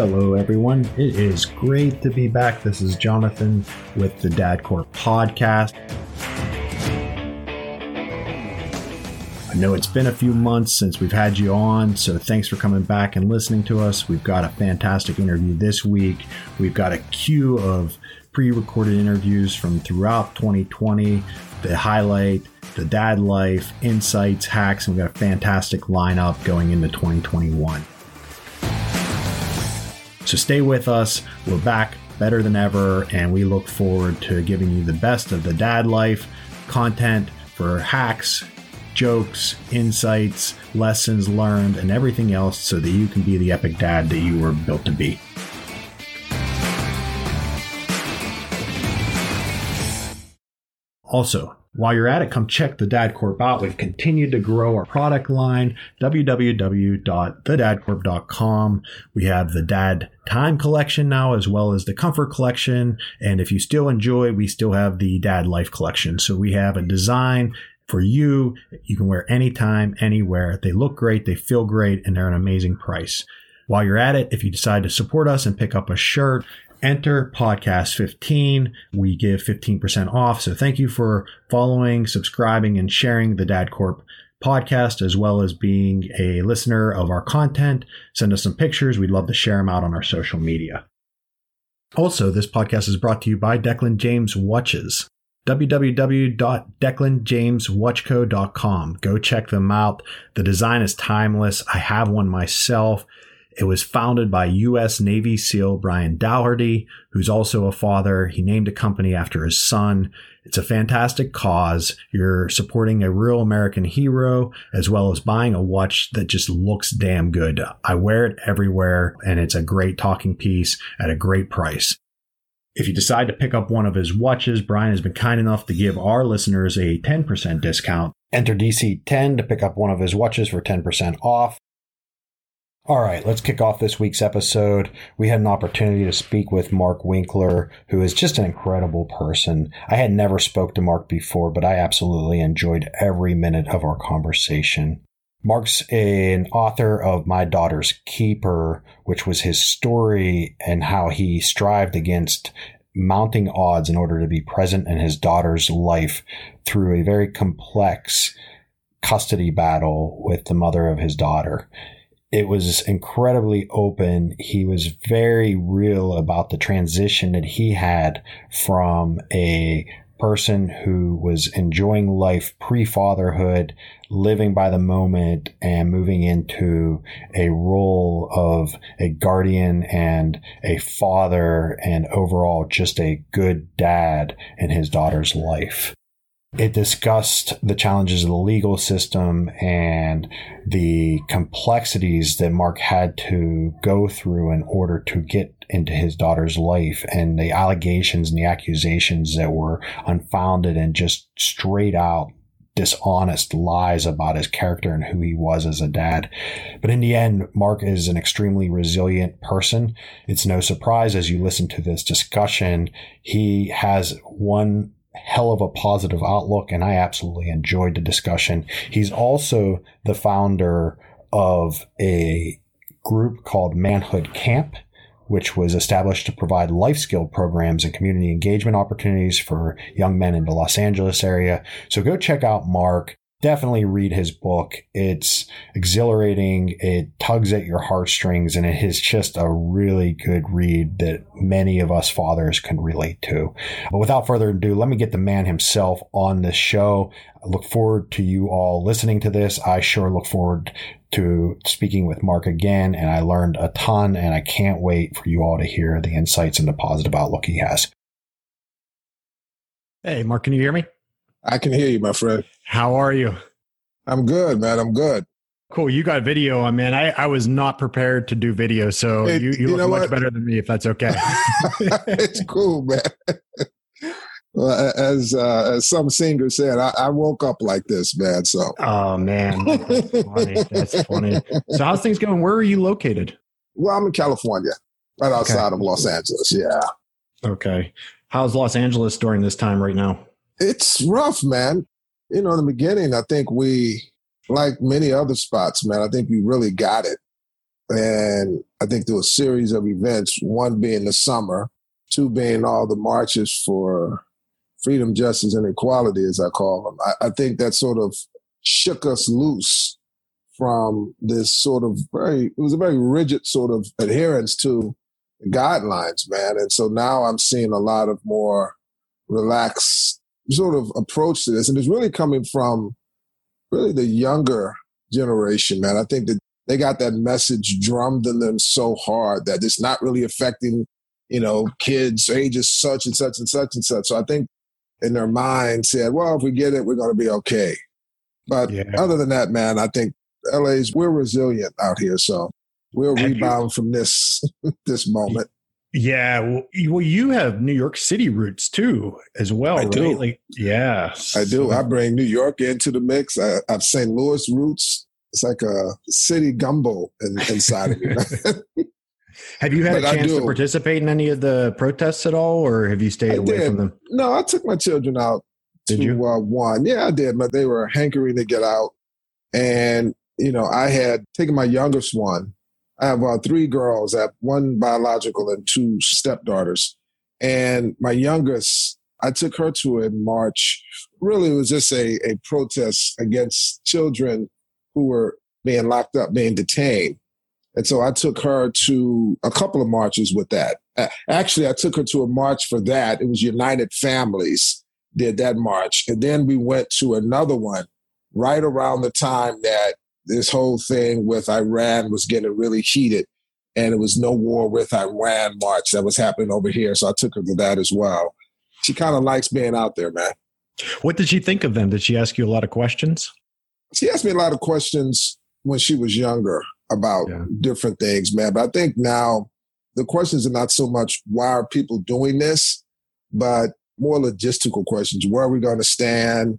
Hello, everyone. It is great to be back. This is Jonathan with the Dad Corp podcast. I know it's been a few months since we've had you on, so thanks for coming back and listening to us. We've got a fantastic interview this week. We've got a queue of pre-recorded interviews from throughout 2020 that highlight the dad life, insights, hacks, and we've got a fantastic lineup going into 2021. So stay with us. We're back better than ever, and we look forward to giving you the best of the dad life content for hacks, jokes, insights, lessons learned, and everything else so that you can be the epic dad that you were built to be. Also, while you're at it, come check the Dad Corp out. We've continued to grow our product line, www.thedadcorp.com. We have the Dad Time collection now, as well as the Comfort collection. And if you still enjoy, we still have the Dad Life collection. So we have a design for you. You can wear anytime, anywhere. They look great, they feel great, and they're an amazing price. While you're at it, if you decide to support us and pick up a shirt, enter podcast 15. We give 15% off. So thank you for following, subscribing, and sharing the Dad Corp podcast, as well as being a listener of our content. Send us some pictures. We'd love to share them out on our social media. Also, this podcast is brought to you by Declan James Watches. www.declanjameswatchco.com. Go check them out. The design is timeless. I have one myself. It was founded by U.S. Navy SEAL Brian Dougherty, who's also a father. He named a company after his son. It's a fantastic cause. You're supporting a real American hero, as well as buying a watch that just looks damn good. I wear it everywhere, and it's a great talking piece at a great price. If you decide to pick up one of his watches, Brian has been kind enough to give our listeners a 10% discount. Enter DC10 to pick up one of his watches for 10% off. All right, let's kick off this week's episode. We had an opportunity to speak with Mark Winkler, who is just an incredible person. I had never spoke to Mark before, but I absolutely enjoyed every minute of our conversation. Mark's an author of My Daughter's Keeper, which was his story and how he strived against mounting odds in order to be present in his daughter's life through a very complex custody battle with the mother of his daughter. It was incredibly open. He was very real about the transition that he had from a person who was enjoying life pre-fatherhood, living by the moment, and moving into a role of a guardian and a father and overall just a good dad in his daughter's life. It discussed the challenges of the legal system and the complexities that Mark had to go through in order to get into his daughter's life, and the allegations and the accusations that were unfounded and just straight out dishonest lies about his character and who he was as a dad. But in the end, Mark is an extremely resilient person. It's no surprise as you listen to this discussion, he has one hell of a positive outlook, and I absolutely enjoyed the discussion. He's also the founder of a group called Manhood Camp, which was established to provide life skill programs and community engagement opportunities for young men in the Los Angeles area. So go check out Mark. Definitely read his book. It's exhilarating. It tugs at your heartstrings, and it is just a really good read that many of us fathers can relate to. But without further ado, let me get the man himself on this show. I look forward to you all listening to this. I sure look forward to speaking with Mark again, and I learned a ton, and I can't wait for you all to hear the insights and the positive outlook he has. Hey, Mark, can you hear me? I can hear you, my friend. How are you? I'm good, man. I'm good. Cool. You got video. I mean, I was not prepared to do video, so you look much better than me, if that's okay. It's cool, man. Well, as some singer said, I woke up like this, man. So. Oh, man. That's funny. That's funny. So how's things going? Where are you located? Well, I'm in California, right outside of Los Angeles. Yeah. Okay. How's Los Angeles during this time right now? It's rough, man. You know, in the beginning, I think we, like many other spots, man, I think we really got it. And I think there was a series of events, one being the summer, two being all the marches for freedom, justice, and equality, as I call them. I think that sort of shook us loose from this sort of it was a very rigid sort of adherence to guidelines, man. And so now I'm seeing a lot of more relaxed sort of approach to this. And it's really coming from really the younger generation, man. I think that they got that message drummed in them so hard that it's not really affecting, kids ages such and such and such and such. So I think in their mind said, well, if we get it, we're going to be okay. But other than that, man, I think we're resilient out here. So we'll rebound from this moment. Yeah. Well, you have New York City roots too, as well. I do. Right? I do. I bring New York into the mix. I have St. Louis roots. It's like a city gumbo inside of me. Have you had a chance to participate in any of the protests at all, or have you stayed away from them? No, I took my children out to one. Yeah, I did, but they were hankering to get out. And, I had taken my youngest one. I have 3 girls. I have 1 biological and 2 stepdaughters. And my youngest, I took her to in March. Really, it was just a protest against children who were being locked up, being detained. And so I took her to a couple of marches with that. Actually, I took her to a march for that. It was United Families did that march. And then we went to another one right around the time that this whole thing with Iran was getting really heated. And it was no war with Iran march that was happening over here. So I took her to that as well. She kind of likes being out there, man. What did she think of them? Did she ask you a lot of questions? She asked me a lot of questions when she was younger about different things, man. But I think now the questions are not so much why are people doing this, but more logistical questions. Where are we going to stand?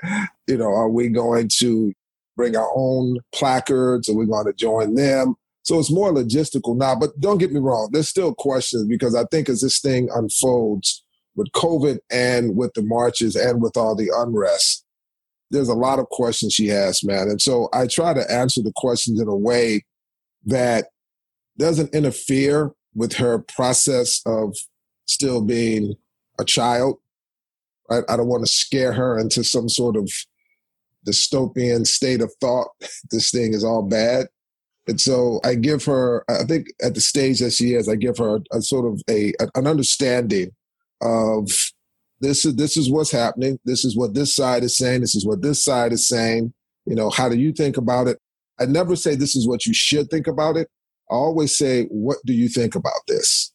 Are we going to bring our own placards? Are we going to join them? So it's more logistical now. But don't get me wrong. There's still questions because I think as this thing unfolds with COVID and with the marches and with all the unrest, there's a lot of questions she has, man. And so I try to answer the questions in a way that doesn't interfere with her process of still being a child. Right? I don't want to scare her into some sort of dystopian state of thought. This thing is all bad. And so I give her, I think at the stage that she is, I give her a sort of an understanding of this is what's happening. This is what this side is saying. This is what this side is saying. How do you think about it? I never say this is what you should think about it. I always say, what do you think about this?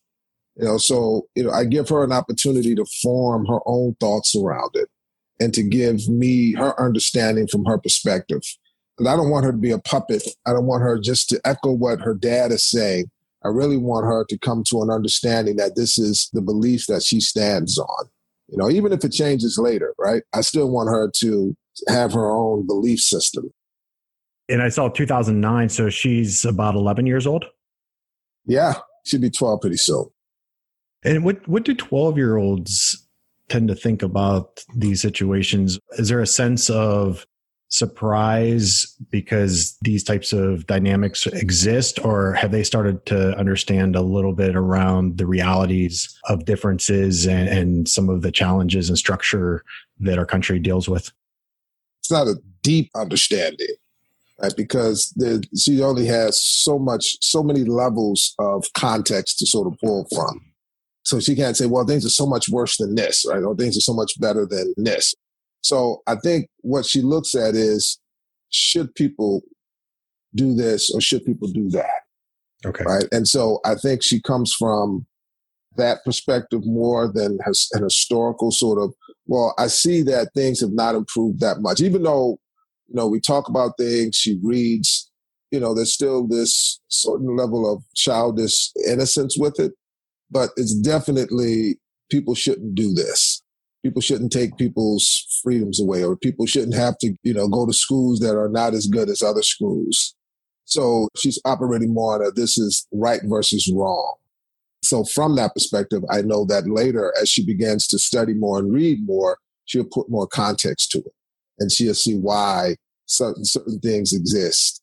So I give her an opportunity to form her own thoughts around it and to give me her understanding from her perspective. Because I don't want her to be a puppet. I don't want her just to echo what her dad is saying. I really want her to come to an understanding that this is the beliefs that she stands on. Even if it changes later, right? I still want her to have her own belief system. And I saw 2009, so she's about 11 years old? Yeah, she'll be 12 pretty soon. And what do 12-year-olds tend to think about these situations? Is there a sense of surprise because these types of dynamics exist, or have they started to understand a little bit around the realities of differences and some of the challenges and structure that our country deals with? It's not a deep understanding, right? Because she only has so many levels of context to sort of pull from. So she can't say, well, things are so much worse than this, right? Or things are so much better than this. So I think what she looks at is, should people do this or should people do that? Okay. Right. And so I think she comes from that perspective more than an historical sort of, well, I see that things have not improved that much. Even though, we talk about things, she reads, there's still this certain level of childish innocence with it. But it's definitely, people shouldn't do this. People shouldn't take people's freedoms away, or people shouldn't have to, go to schools that are not as good as other schools. So she's operating more on this is right versus wrong. So from that perspective, I know that later, as she begins to study more and read more, she'll put more context to it. And she'll see why certain things exist.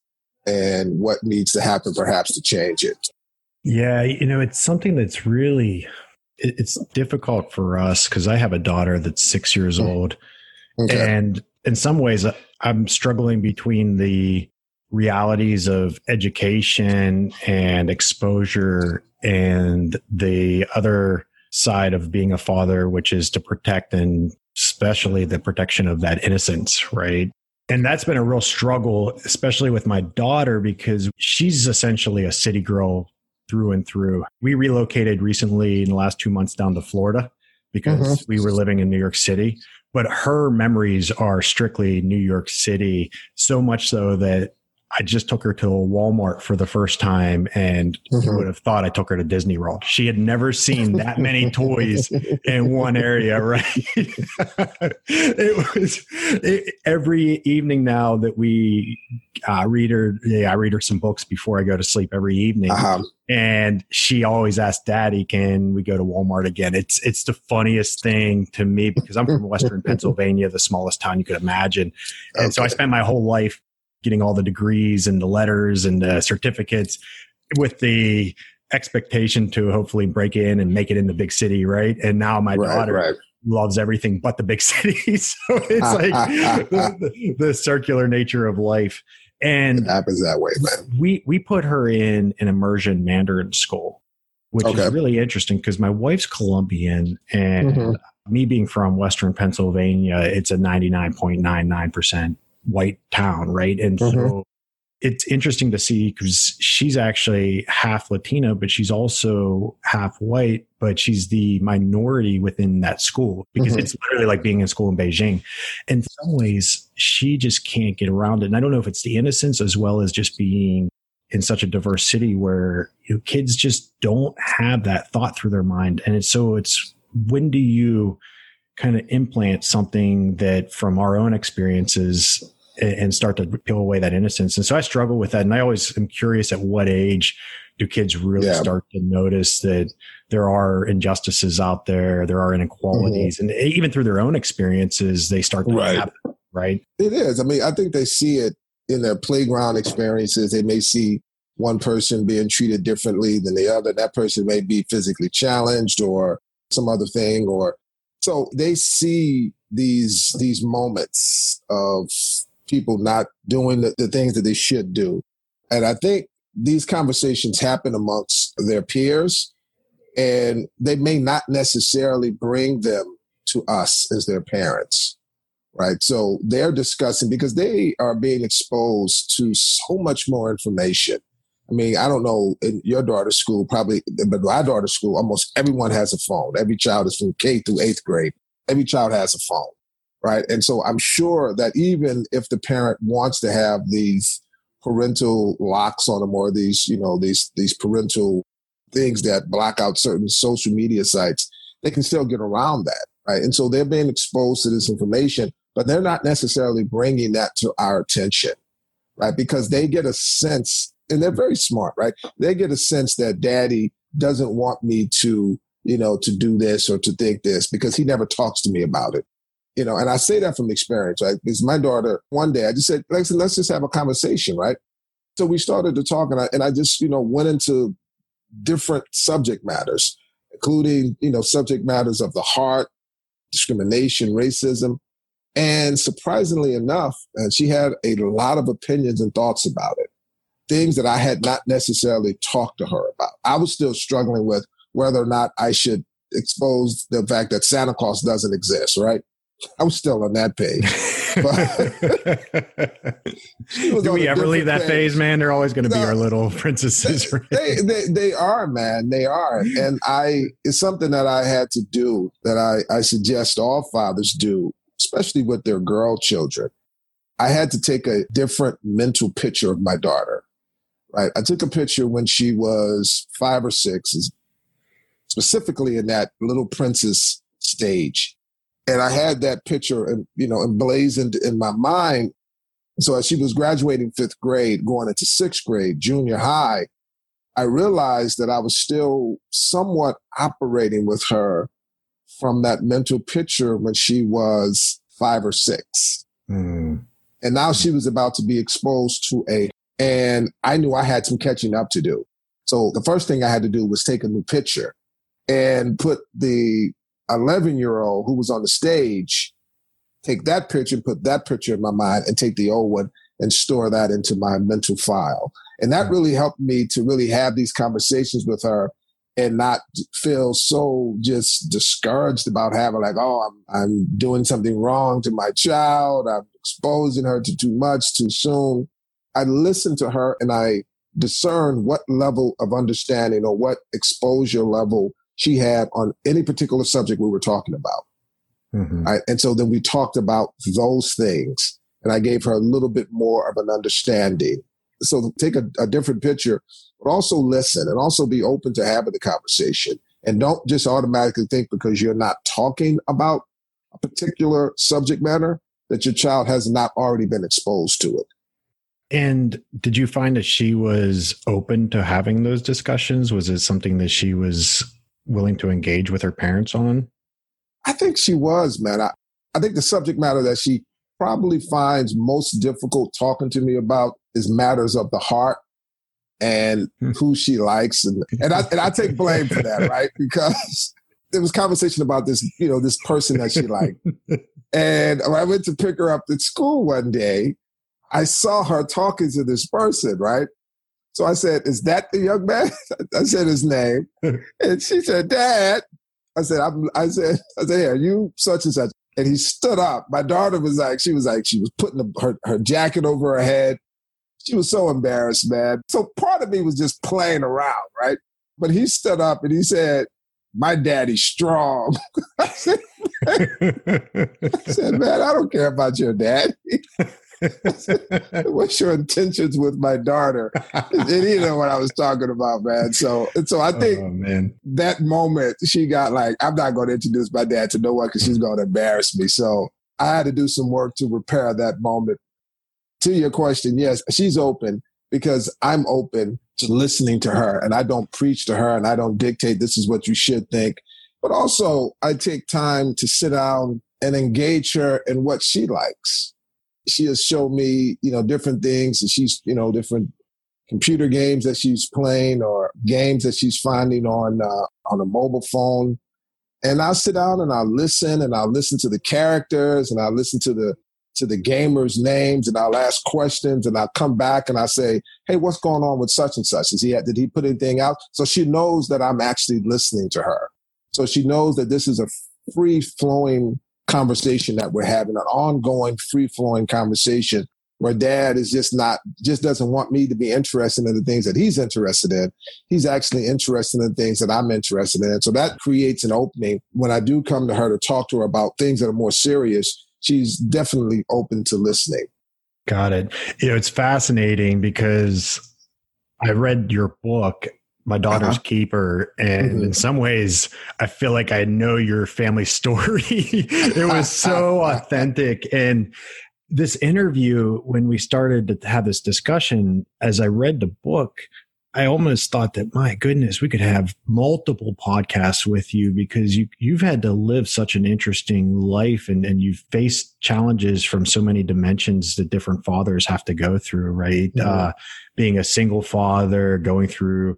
and what needs to happen perhaps to change it? Yeah, it's something that's really, it's difficult for us because I have a daughter that's 6 years old. Okay. And in some ways, I'm struggling between the realities of education and exposure and the other side of being a father, which is to protect, and especially the protection of that innocence, right? And that's been a real struggle, especially with my daughter, because she's essentially a city girl through and through. We relocated recently in the last 2 months down to Florida because we were living in New York City. But her memories are strictly New York City, so much so that I just took her to a Walmart for the first time, and you would have thought I took her to Disney World. She had never seen that many toys in one area, right? Every evening now that we I read her some books before I go to sleep every evening. And she always asks, Daddy, can we go to Walmart again? It's the funniest thing to me because I'm from Western Pennsylvania, the smallest town you could imagine. And so I spent my whole life getting all the degrees and the letters and the certificates with the expectation to hopefully break in and make it in the big city, right? And now my daughter loves everything but the big city. So it's like the circular nature of life. And it happens that way, man. We put her in an immersion Mandarin school, which is really interesting because my wife's Colombian and me being from Western Pennsylvania, it's a 99.99% white town, right? And so it's interesting to see because she's actually half Latina, but she's also half white, but she's the minority within that school because it's literally like being in school in Beijing. In some ways, she just can't get around it. And I don't know if it's the innocence as well as just being in such a diverse city where kids just don't have that thought through their mind. And it's when do you kind of implant something that from our own experiences and start to peel away that innocence. And so I struggle with that. And I always am curious at what age do kids really start to notice that there are injustices out there, there are inequalities, and even through their own experiences, they start to happen, right? It is. I mean, I think they see it in their playground experiences. They may see one person being treated differently than the other. That person may be physically challenged or some other thing, so they see these moments of people not doing the things that they should do. And I think these conversations happen amongst their peers, and they may not necessarily bring them to us as their parents, right? So they're discussing because they are being exposed to so much more information. I mean, I don't know, in your daughter's school, probably, but my daughter's school, almost everyone has a phone. Every child is from K through 8th grade. Every child has a phone, right? And so I'm sure that even if the parent wants to have these parental locks on them or these parental things that block out certain social media sites, they can still get around that, right? And so they're being exposed to this information, but they're not necessarily bringing that to our attention, right? Because they get a sense, and they're very smart, right? They get a sense that Daddy doesn't want me to do this or to think this because he never talks to me about it. And I say that from experience, right? Because my daughter, one day I just said, let's just have a conversation, right? So we started to talk and I just, went into different subject matters, including, subject matters of the heart, discrimination, racism. And surprisingly enough, she had a lot of opinions and thoughts about it, things that I had not necessarily talked to her about. I was still struggling with whether or not I should expose the fact that Santa Claus doesn't exist, right? I was still on that page. Do we ever leave that phase, man? They're always going to be our little princesses. Right? They are, man. They are. And it's something that I had to do that I suggest all fathers do, especially with their girl children. I had to take a different mental picture of my daughter, right? I took a picture when she was 5 or 6, specifically in that Little Princess stage. And I had that picture, emblazoned in my mind. So as she was graduating 5th grade, going into 6th grade, junior high, I realized that I was still somewhat operating with her from that mental picture when she was 5 or 6. And now she was about to be exposed to a And I knew I had some catching up to do. So the first thing I had to do was take a new picture and put the 11-year-old who was on the stage, take that picture, put that picture in my mind, and take the old one and store that into my mental file. And that really helped me to really have these conversations with her and not feel so just discouraged about having like, oh, I'm doing something wrong to my child. I'm exposing her to too much too soon. I listened to her and I discerned what level of understanding or what exposure level she had on any particular subject we were talking about. Mm-hmm. Right? And so then we talked about those things and I gave her a little bit more of an understanding. So take a different picture, but also listen and also be open to having the conversation. And don't just automatically think because you're not talking about a particular subject matter that your child has not already been exposed to it. And did you find that she was open to having those discussions? Was it something that she was willing to engage with her parents on? I think she was, man. I think the subject matter that she probably finds most difficult talking to me about is matters of the heart and who she likes. And I take blame for that, right? Because there was conversation about this, this person that she liked. And when I went to pick her up at school one day, I saw her talking to this person, right? So I said, is that the young man? I said his name. And she said, Dad. I said, hey, are you such and such? And he stood up. My daughter was she was putting her jacket over her head. She was so embarrassed, man. So part of me was just playing around, right? But he stood up and he said, my daddy's strong. I said, man, I don't care about your daddy. What's your intentions with my daughter? And you know what I was talking about, man. So I think that moment she got like, I'm not going to introduce my dad to no one because she's going to embarrass me. So I had to do some work to repair that moment. To your question, yes, she's open because I'm open to listening to her and I don't preach to her and I don't dictate this is what you should think. But also I take time to sit down and engage her in what she likes. She has shown me, different things and she's, different computer games that she's playing or games that she's finding on a mobile phone. And I'll sit down and I'll listen to the characters and I'll listen to the gamers' names and I'll ask questions and I'll come back and I'll say, hey, what's going on with such and such? Did he put anything out? So she knows that I'm actually listening to her. So she knows that this is a free-flowing conversation that we're having, an ongoing free-flowing conversation where dad is just doesn't want me to be interested in the things that he's interested in. He's actually interested in things that I'm interested in. So that creates an opening. When I do come to her to talk to her about things that are more serious, she's definitely open to listening. Got it. It's fascinating because I read your book, My Daughter's Keeper, and in some ways, I feel like I know your family story. It was so authentic. And this interview, when we started to have this discussion, as I read the book, I almost thought that, my goodness, we could have multiple podcasts with you because you've had to live such an interesting life and you've faced challenges from so many dimensions that different fathers have to go through, right? Mm-hmm. Being a single father, going through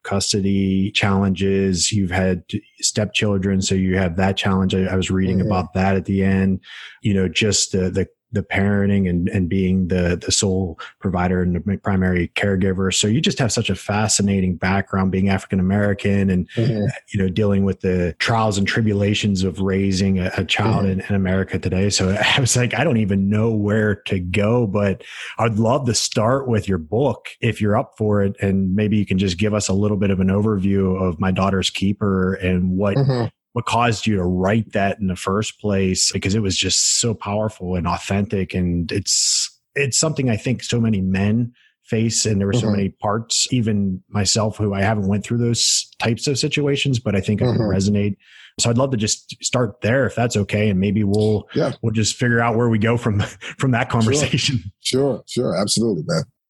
custody challenges, you've had stepchildren, so you have that challenge. I was reading about that at the end, just the parenting and being the sole provider and the primary caregiver. So you just have such a fascinating background being African-American and, dealing with the trials and tribulations of raising a child in America today. So I was like, I don't even know where to go, but I'd love to start with your book if you're up for it. And maybe you can just give us a little bit of an overview of My Daughter's Keeper and what caused you to write that in the first place, because it was just so powerful and authentic. And it's something I think so many men face. And there were so many parts, even myself, who I haven't went through those types of situations, but I think I can resonate. So I'd love to just start there if that's okay. And maybe we'll just figure out where we go from that conversation. Sure. Absolutely,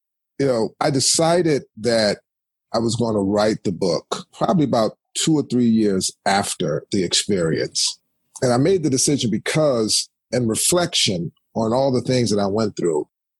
man. I decided that I was going to write the book probably about 2 or 3 years after the experience. And I made the decision because in reflection on all the things that I went through,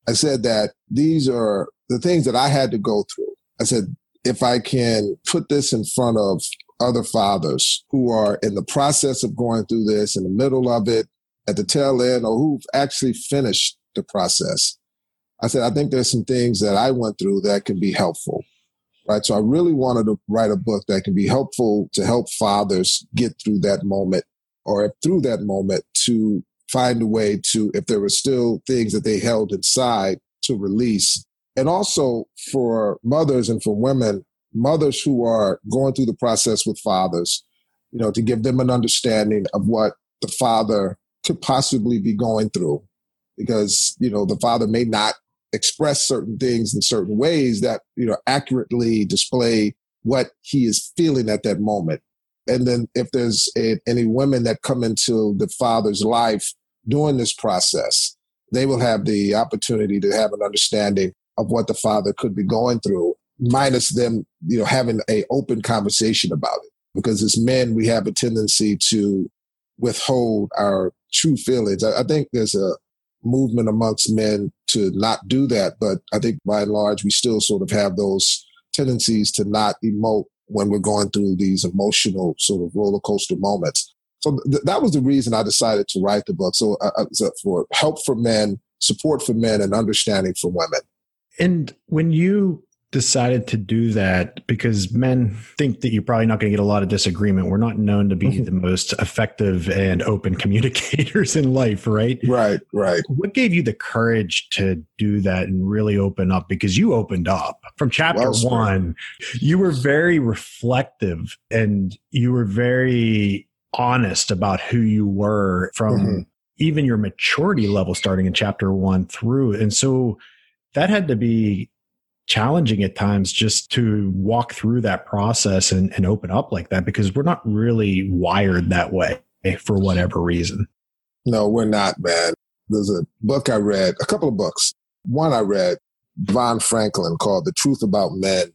I said that these are the things that I had to go through. I said, if I can put this in front of other fathers who are in the process of going through this, in the middle of it, at the tail end, or who've actually finished the process, I said, I think there's some things that I went through that can be helpful, right? So I really wanted to write a book that can be helpful to help fathers get through that moment, or through that moment to find a way to, if there were still things that they held inside, to release. And also for mothers and for women, mothers who are going through the process with fathers, to give them an understanding of what the father could possibly be going through. Because, the father may not express certain things in certain ways that, accurately display what he is feeling at that moment. And then if there's any women that come into the father's life during this process, they will have the opportunity to have an understanding of what the father could be going through, minus them, having an open conversation about it. Because as men, we have a tendency to withhold our true feelings. I think there's a movement amongst men to not do that. But I think by and large, we still sort of have those tendencies to not emote when we're going through these emotional sort of roller coaster moments. So that was the reason I decided to write the book. So for help for men, support for men, and understanding for women. And when you decided to do that, because men think that you're probably not going to get a lot of disagreement. We're not known to be the most effective and open communicators in life, right? Right. What gave you the courage to do that and really open up? Because you opened up from chapter one. You were very reflective and you were very honest about who you were from even your maturity level starting in chapter 1 through. And so that had to be challenging at times just to walk through that process and open up like that, because we're not really wired that way for whatever reason. No, we're not, man. There's a book I read, a couple of books. One I read, Von Franklin, called The Truth About Men.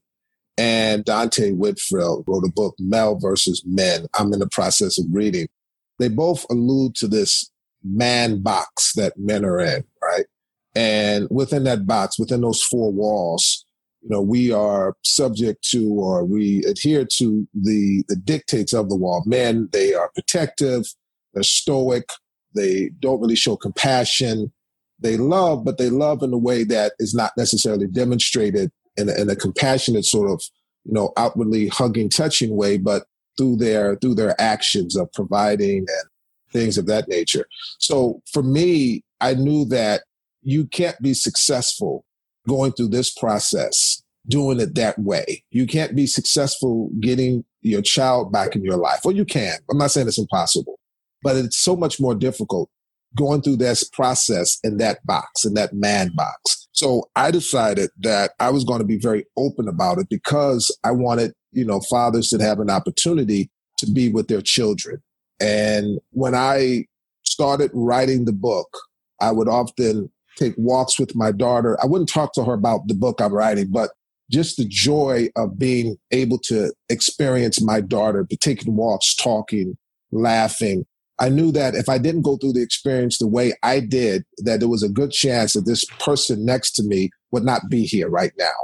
And Dante Whitfield wrote a book, Male versus Men. I'm in the process of reading. They both allude to this man box that men are in, right? And within that box, within those four walls, we are subject to, or we adhere to the dictates of the wall. Men, they are protective, they're stoic, they don't really show compassion. They love, but they love in a way that is not necessarily demonstrated in a compassionate sort of, outwardly hugging, touching way, but through their actions of providing and things of that nature. So for me, I knew that you can't be successful going through this process, doing it that way. You can't be successful getting your child back in your life. Well, you can. I'm not saying it's impossible, but it's so much more difficult going through this process in that box, in that man box. So I decided that I was going to be very open about it because I wanted, fathers to have an opportunity to be with their children. And when I started writing the book, I would often take walks with my daughter. I wouldn't talk to her about the book I'm writing, but just the joy of being able to experience my daughter, taking walks, talking, laughing. I knew that if I didn't go through the experience the way I did, that there was a good chance that this person next to me would not be here right now.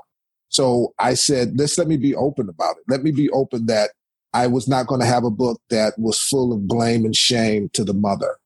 So I said, let me be open about it. Let me be open that I was not going to have a book that was full of blame and shame to the mother.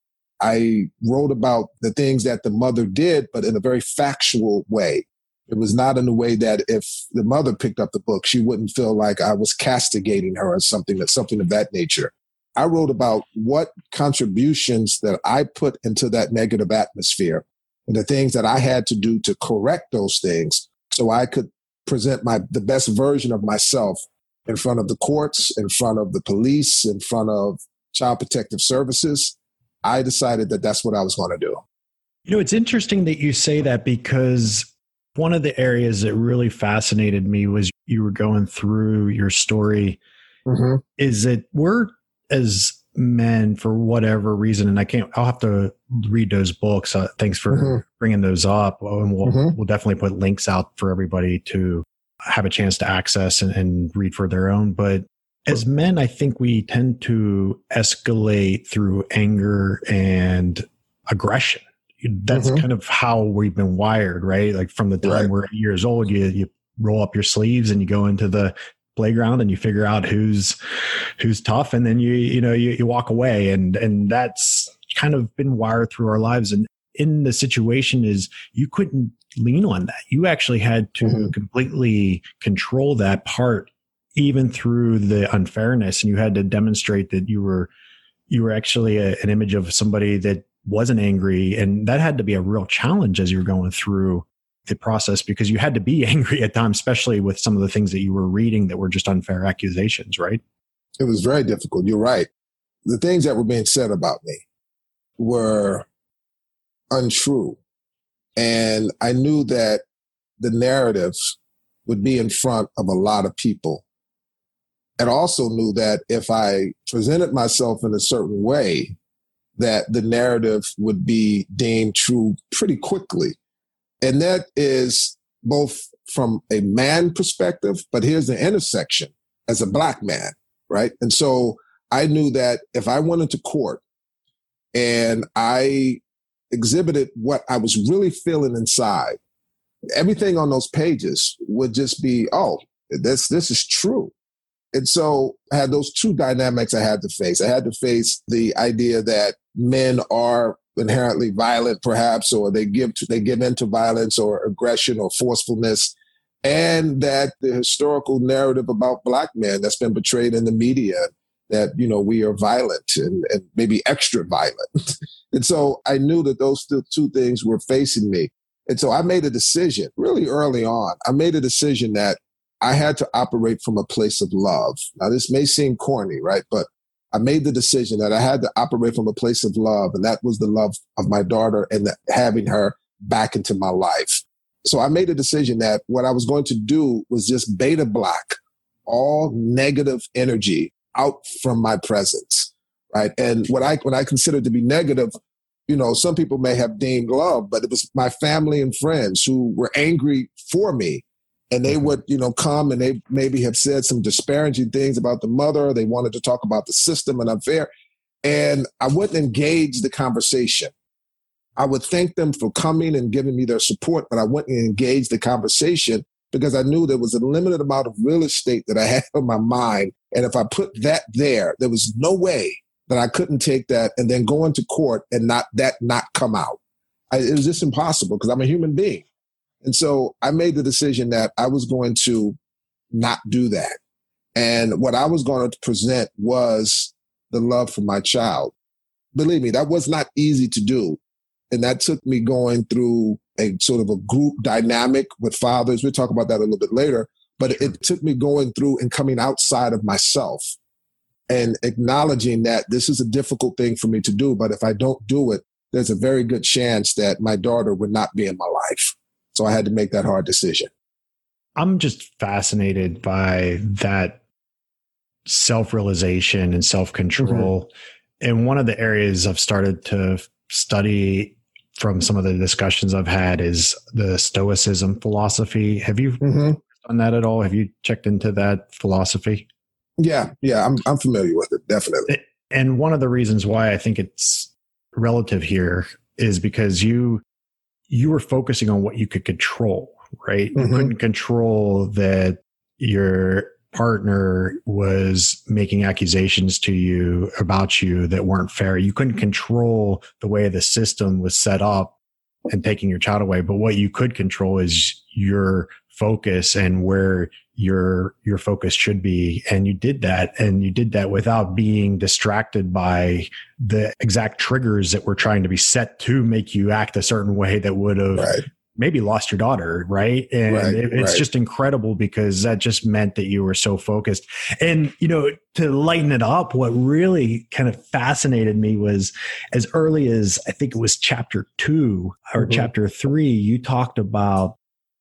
I wrote about the things that the mother did, but in a very factual way. It was not in a way that if the mother picked up the book, she wouldn't feel like I was castigating her or something of that nature. I wrote about what contributions that I put into that negative atmosphere and the things that I had to do to correct those things so I could present the best version of myself in front of the courts, in front of the police, in front of Child Protective Services. I decided that that's what I was going to do. It's interesting that you say that, because one of the areas that really fascinated me was you were going through your story is that we're, as men, for whatever reason, and I'll have to read those books. Thanks for bringing those up. And we'll definitely put links out for everybody to have a chance to access and read for their own. But as men, I think we tend to escalate through anger and aggression. That's kind of how we've been wired, right? Like from the time we're 8 years old, you roll up your sleeves and you go into the playground and you figure out who's tough, and then you walk away, and that's kind of been wired through our lives. And in the situation is you couldn't lean on that. You actually had to completely control that part, even through the unfairness, and you had to demonstrate that you were actually an image of somebody that wasn't angry. And that had to be a real challenge as you're going through the process, because you had to be angry at times, especially with some of the things that you were reading that were just unfair accusations, right? It was very difficult. You're right. The things that were being said about me were untrue. And I knew that the narrative would be in front of a lot of people. And also knew that if I presented myself in a certain way, that the narrative would be deemed true pretty quickly. And that is both from a man perspective, but here's the intersection as a Black man, right? And so I knew that if I went into court and I exhibited what I was really feeling inside, everything on those pages would just be, oh, this is true. And so I had those two dynamics I had to face. I had to face the idea that men are inherently violent, perhaps, or they give into violence or aggression or forcefulness, and that the historical narrative about Black men that's been portrayed in the media, that, we are violent and maybe extra violent. And so I knew that those two things were facing me. And so I made a decision really early on. I made a decision that I had to operate from a place of love. Now, this may seem corny, right? But I made the decision that I had to operate from a place of love, and that was the love of my daughter and having her back into my life. So I made a decision that what I was going to do was just beta block all negative energy out from my presence, right? And what I considered to be negative, some people may have deemed love, but it was my family and friends who were angry for me. And they would, come and they maybe have said some disparaging things about the mother. They wanted to talk about the system and unfair. And I wouldn't engage the conversation. I would thank them for coming and giving me their support, but I wouldn't engage the conversation because I knew there was a limited amount of real estate that I had on my mind. And if I put that there was no way that I couldn't take that and then go into court and not come out. It was just impossible because I'm a human being. And so I made the decision that I was going to not do that. And what I was going to present was the love for my child. Believe me, that was not easy to do. And that took me going through a sort of a group dynamic with fathers. We'll talk about that a little bit later. But it took me going through and coming outside of myself and acknowledging that this is a difficult thing for me to do. But if I don't do it, there's a very good chance that my daughter would not be in my life. So I had to make that hard decision. I'm just fascinated by that self-realization and self-control. And one of the areas I've started to study from some of the discussions I've had is the Stoicism philosophy. Have you done that at all? Have you checked into that philosophy? Yeah, I'm familiar with it, definitely. And one of the reasons why I think it's relative here is because you were focusing on what you could control, right? You couldn't control that your partner was making accusations to you about you that weren't fair. You couldn't control the way the system was set up and taking your child away. But what you could control is your focus and where your focus should be. And you did that. And you did that without being distracted by the exact triggers that were trying to be set to make you act a certain way that would have maybe lost your daughter. Right. And it's just incredible because that just meant that you were so focused. And, to lighten it up, what really kind of fascinated me was as early as I think it was chapter 2 or chapter 3, you talked about,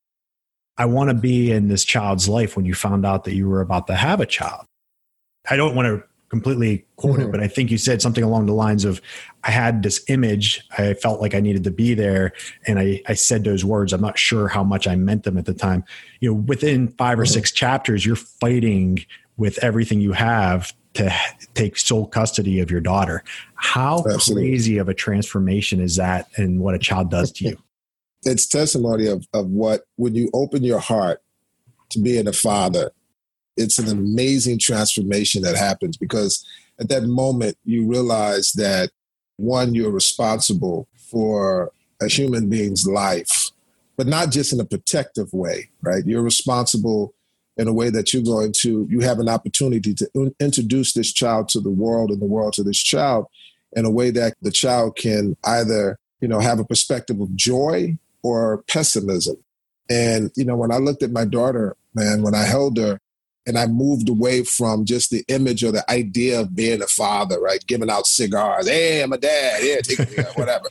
I want to be in this child's life when you found out that you were about to have a child. I don't want to completely quote it, but I think you said something along the lines of, I had this image, I felt like I needed to be there. And I said those words. I'm not sure how much I meant them at the time. Within 5 or 6 chapters, you're fighting with everything you have to take sole custody of your daughter. How Absolutely. crazy of a transformation is that and what a child does to you? It's testimony of what, when you open your heart to being a father, it's an amazing transformation that happens, because at that moment you realize that, one, you're responsible for a human being's life, but not just in a protective way, right? You're responsible in a way that you have an opportunity to introduce this child to the world and the world to this child in a way that the child can either, have a perspective of joy or pessimism. And, when I looked at my daughter, man, when I held her and I moved away from just the image or the idea of being a father, right? Giving out cigars. Hey, I'm a dad. Yeah, take me, whatever.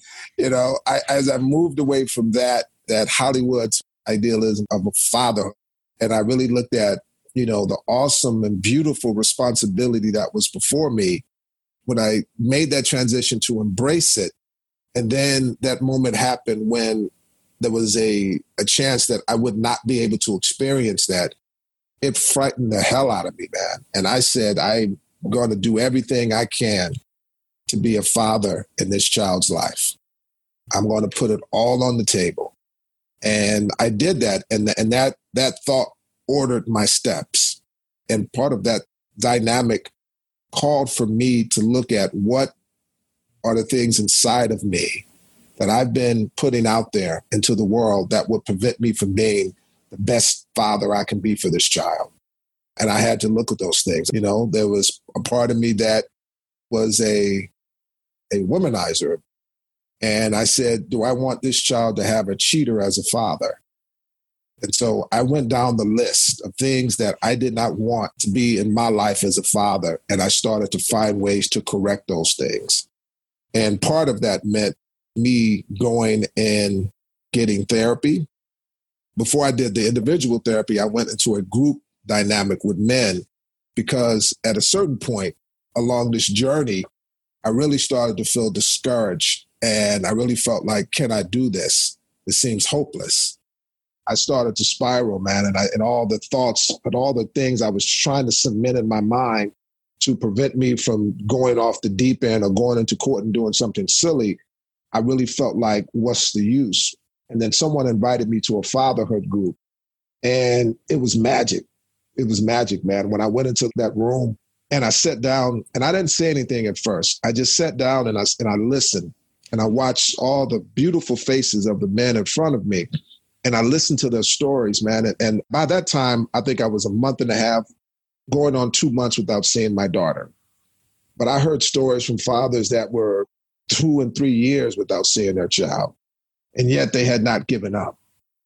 As I moved away from that Hollywood idealism of a father, and I really looked at, the awesome and beautiful responsibility that was before me, when I made that transition to embrace it, and then that moment happened when there was a chance that I would not be able to experience that, it frightened the hell out of me, man. And I said, I'm going to do everything I can to be a father in this child's life. I'm going to put it all on the table. And I did that. And that thought ordered my steps. And part of that dynamic called for me to look at what are the things inside of me that I've been putting out there into the world that would prevent me from being the best father I can be for this child. And I had to look at those things. There was a part of me that was a womanizer. And I said, do I want this child to have a cheater as a father? And so I went down the list of things that I did not want to be in my life as a father. And I started to find ways to correct those things. And part of that meant me going and getting therapy. Before I did the individual therapy, I went into a group dynamic with men, because at a certain point along this journey, I really started to feel discouraged. And I really felt like, can I do this? It seems hopeless. I started to spiral, man. And all the thoughts and all the things I was trying to cement in my mind to prevent me from going off the deep end or going into court and doing something silly, I really felt like, what's the use? And then someone invited me to a fatherhood group, and it was magic. It was magic, man. When I went into that room and I sat down, and I didn't say anything at first. I just sat down and I listened, and I watched all the beautiful faces of the men in front of me, and I listened to their stories, man. And by that time, I think I was a month and a half, going on 2 months without seeing my daughter. But I heard stories from fathers that were 2 and 3 years without seeing their child. And yet they had not given up.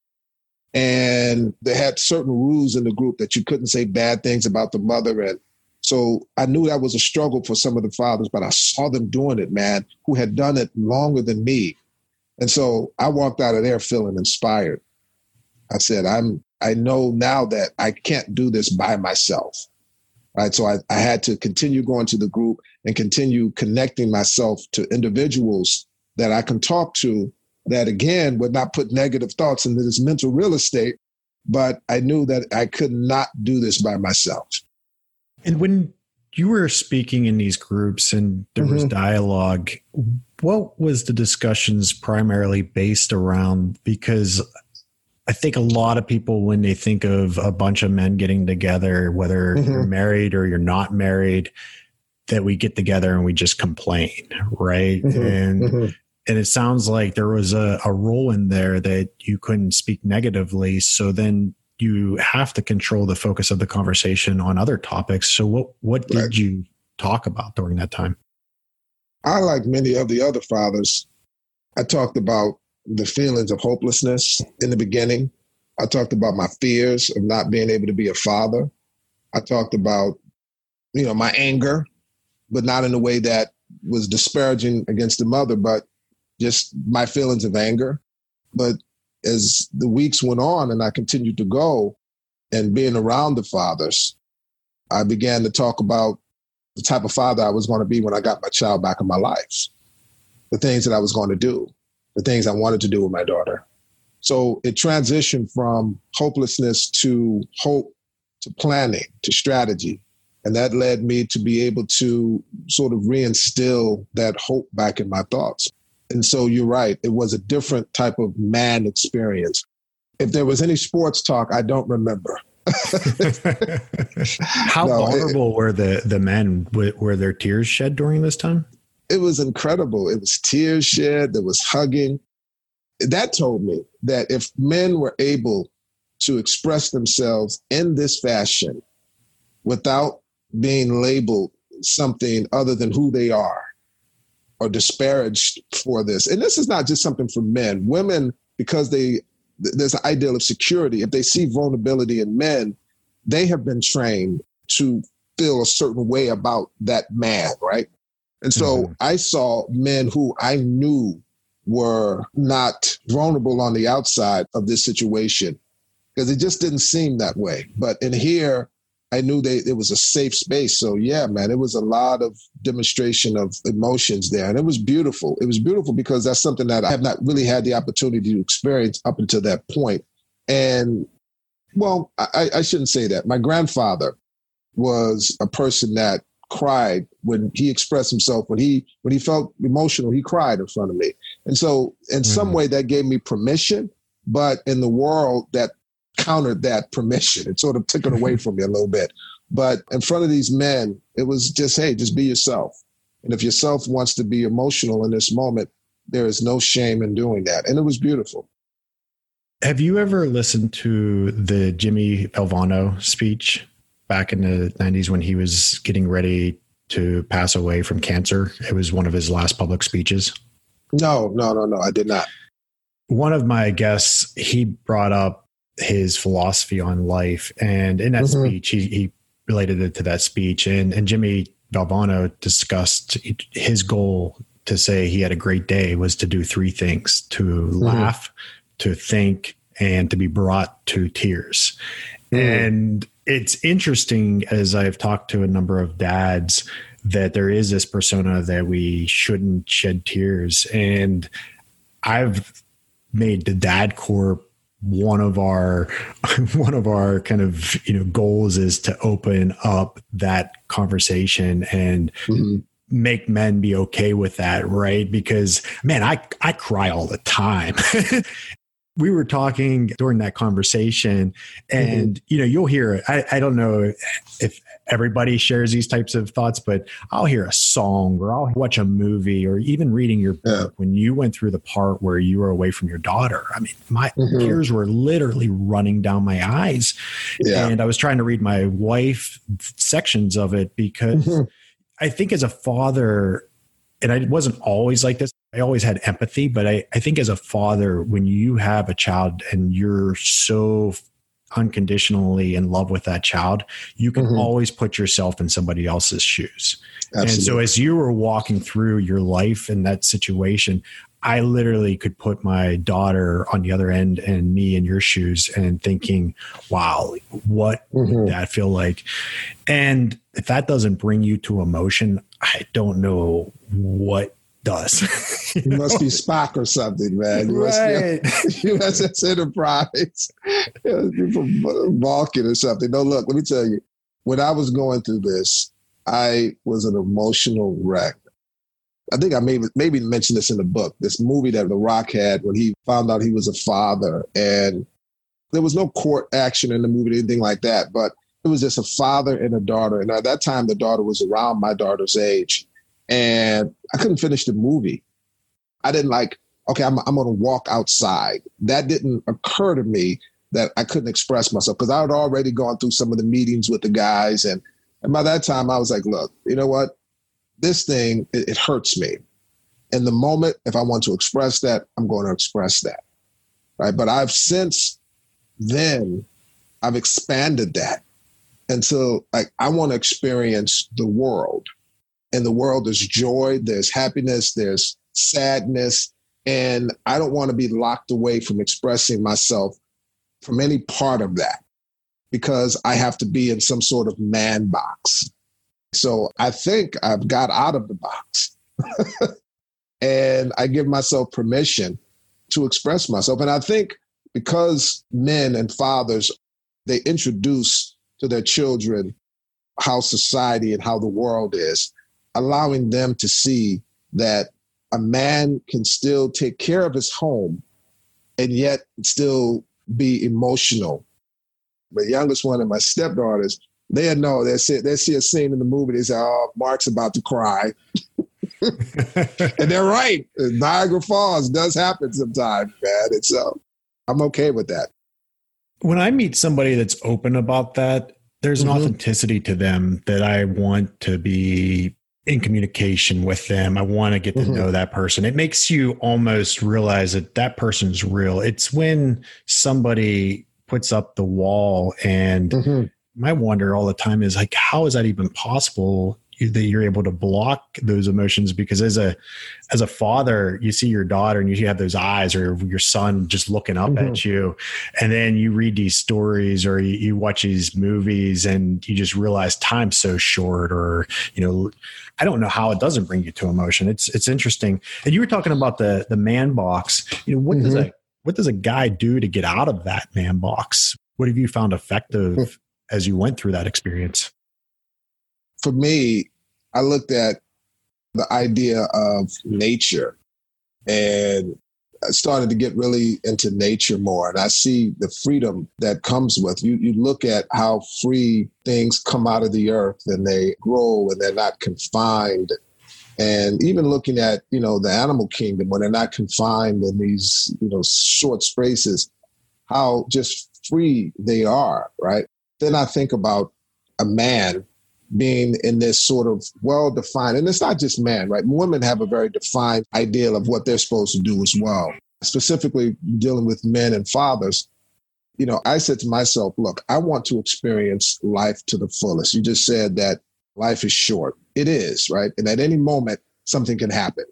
And they had certain rules in the group that you couldn't say bad things about the mother. And so I knew that was a struggle for some of the fathers, but I saw them doing it, man, who had done it longer than me. And so I walked out of there feeling inspired. I said, I know now that I can't do this by myself. Right. So I had to continue going to the group and continue connecting myself to individuals that I can talk to that, again, would not put negative thoughts into this mental real estate. But I knew that I could not do this by myself. And when you were speaking in these groups and there was dialogue, what was the discussions primarily based around? Because I think a lot of people, when they think of a bunch of men getting together, whether you're married or you're not married, that we get together and we just complain, right? And it sounds like there was a role in there that you couldn't speak negatively. So then you have to control the focus of the conversation on other topics. So what did you talk about during that time? I, like many of the other fathers, I talked about the feelings of hopelessness in the beginning. I talked about my fears of not being able to be a father. I talked about, my anger, but not in a way that was disparaging against the mother, but just my feelings of anger. But as the weeks went on and I continued to go and being around the fathers, I began to talk about the type of father I was going to be when I got my child back in my life, the things that I was going to do, the things I wanted to do with my daughter. So it transitioned from hopelessness to hope, to planning, to strategy. And that led me to be able to sort of reinstill that hope back in my thoughts. And so you're right. It was a different type of man experience. If there was any sports talk, I don't remember. How vulnerable were the men? Were there tears shed during this time? It was incredible. It was tears shed. There was hugging. That told me that if men were able to express themselves in this fashion without being labeled something other than who they are or disparaged for this. And this is not just something for men. Women, because there's an ideal of security. If they see vulnerability in men, they have been trained to feel a certain way about that man, right? And so I saw men who I knew were not vulnerable on the outside of this situation because it just didn't seem that way. But in here, I knew it was a safe space. So yeah, man, it was a lot of demonstration of emotions there. And it was beautiful. It was beautiful because that's something that I have not really had the opportunity to experience up until that point. And well, I shouldn't say that. My grandfather was a person that cried when he expressed himself. When he felt emotional, he cried in front of me. And so in some way that gave me permission, but in the world that countered that permission. It sort of took it away from me a little bit. But in front of these men, it was just, hey, just be yourself. And if yourself wants to be emotional in this moment, there is no shame in doing that. And it was beautiful. Have you ever listened to the Jimmy Valvano speech back in the 90s when he was getting ready to pass away from cancer? It was one of his last public speeches. No, I did not. One of my guests, he brought up his philosophy on life. And in that speech, he related it to that speech. And Jimmy Valvano discussed his goal to say he had a great day was to do three things: to laugh, to think, and to be brought to tears. And it's interesting, as I've talked to a number of dads, that there is this persona that we shouldn't shed tears. And I've made the Dad Corp one of our kind of, goals is to open up that conversation and make men be okay with that. Right. Because man, I cry all the time. We were talking during that conversation and, you'll hear it. I don't know if everybody shares these types of thoughts, but I'll hear a song or I'll watch a movie or even reading your book when you went through the part where you were away from your daughter. I mean, my tears were literally running down my eyes. And I was trying to read my wife sections of it because I think as a father, and I wasn't always like this, I always had empathy, but I think as a father, when you have a child and you're so unconditionally in love with that child, you can always put yourself in somebody else's shoes. Absolutely. And so as you were walking through your life in that situation, I literally could put my daughter on the other end and me in your shoes and thinking, wow, what would that feel like? And if that doesn't bring you to emotion, I don't know what does. You must be Spock or something, man. You must be USS Enterprise. You must be from Vulcan or something. No, look, let me tell you, when I was going through this, I was an emotional wreck. I think I maybe mentioned this in the book, this movie that The Rock had when he found out he was a father. And there was no court action in the movie or anything like that, but it was just a father and a daughter. And at that time, the daughter was around my daughter's age. And I couldn't finish the movie. I didn't okay, I'm going to walk outside. That didn't occur to me that I couldn't express myself because I had already gone through some of the meetings with the guys. And by that time, I was like, look, you know what? This thing, it hurts me. In the moment, if I want to express that, I'm going to express that. Right. But I've expanded that until I want to experience the world. In the world, there's joy, there's happiness, there's sadness. And I don't want to be locked away from expressing myself from any part of that because I have to be in some sort of man box. So I think I've got out of the box and I give myself permission to express myself. And I think because men and fathers, they introduce to their children how society and how the world is, allowing them to see that a man can still take care of his home and yet still be emotional. My youngest one and my stepdaughters, they know, they see a scene in the movie, they say, oh, Mark's about to cry. And they're right. Niagara Falls does happen sometimes, man. And so I'm okay with that. When I meet somebody that's open about that, there's an authenticity to them that I want to be in communication with them. I want to get to know that person. It makes you almost realize that that person's real. It's when somebody puts up the wall, and my wonder all the time is like, how is that even possible that you're able to block those emotions? Because as a father, you see your daughter and you have those eyes, or your son just looking up at you. And then you read these stories, or you watch these movies, and you just realize time's so short, or, I don't know how it doesn't bring you to emotion. It's interesting. And you were talking about the man box. What does a guy do to get out of that man box? What have you found effective as you went through that experience? For me, I looked at the idea of nature, and I started to get really into nature more. And I see the freedom that comes with you look at how free things come out of the earth, and they grow, and they're not confined. And even looking at, the animal kingdom, when they're not confined in these, short spaces, how just free they are, right? Then I think about a man being in this sort of well-defined, and it's not just men, right? Women have a very defined ideal of what they're supposed to do as well. Specifically dealing with men and fathers, I said to myself, look, I want to experience life to the fullest. You just said that life is short. It is, right? And at any moment, something can happen,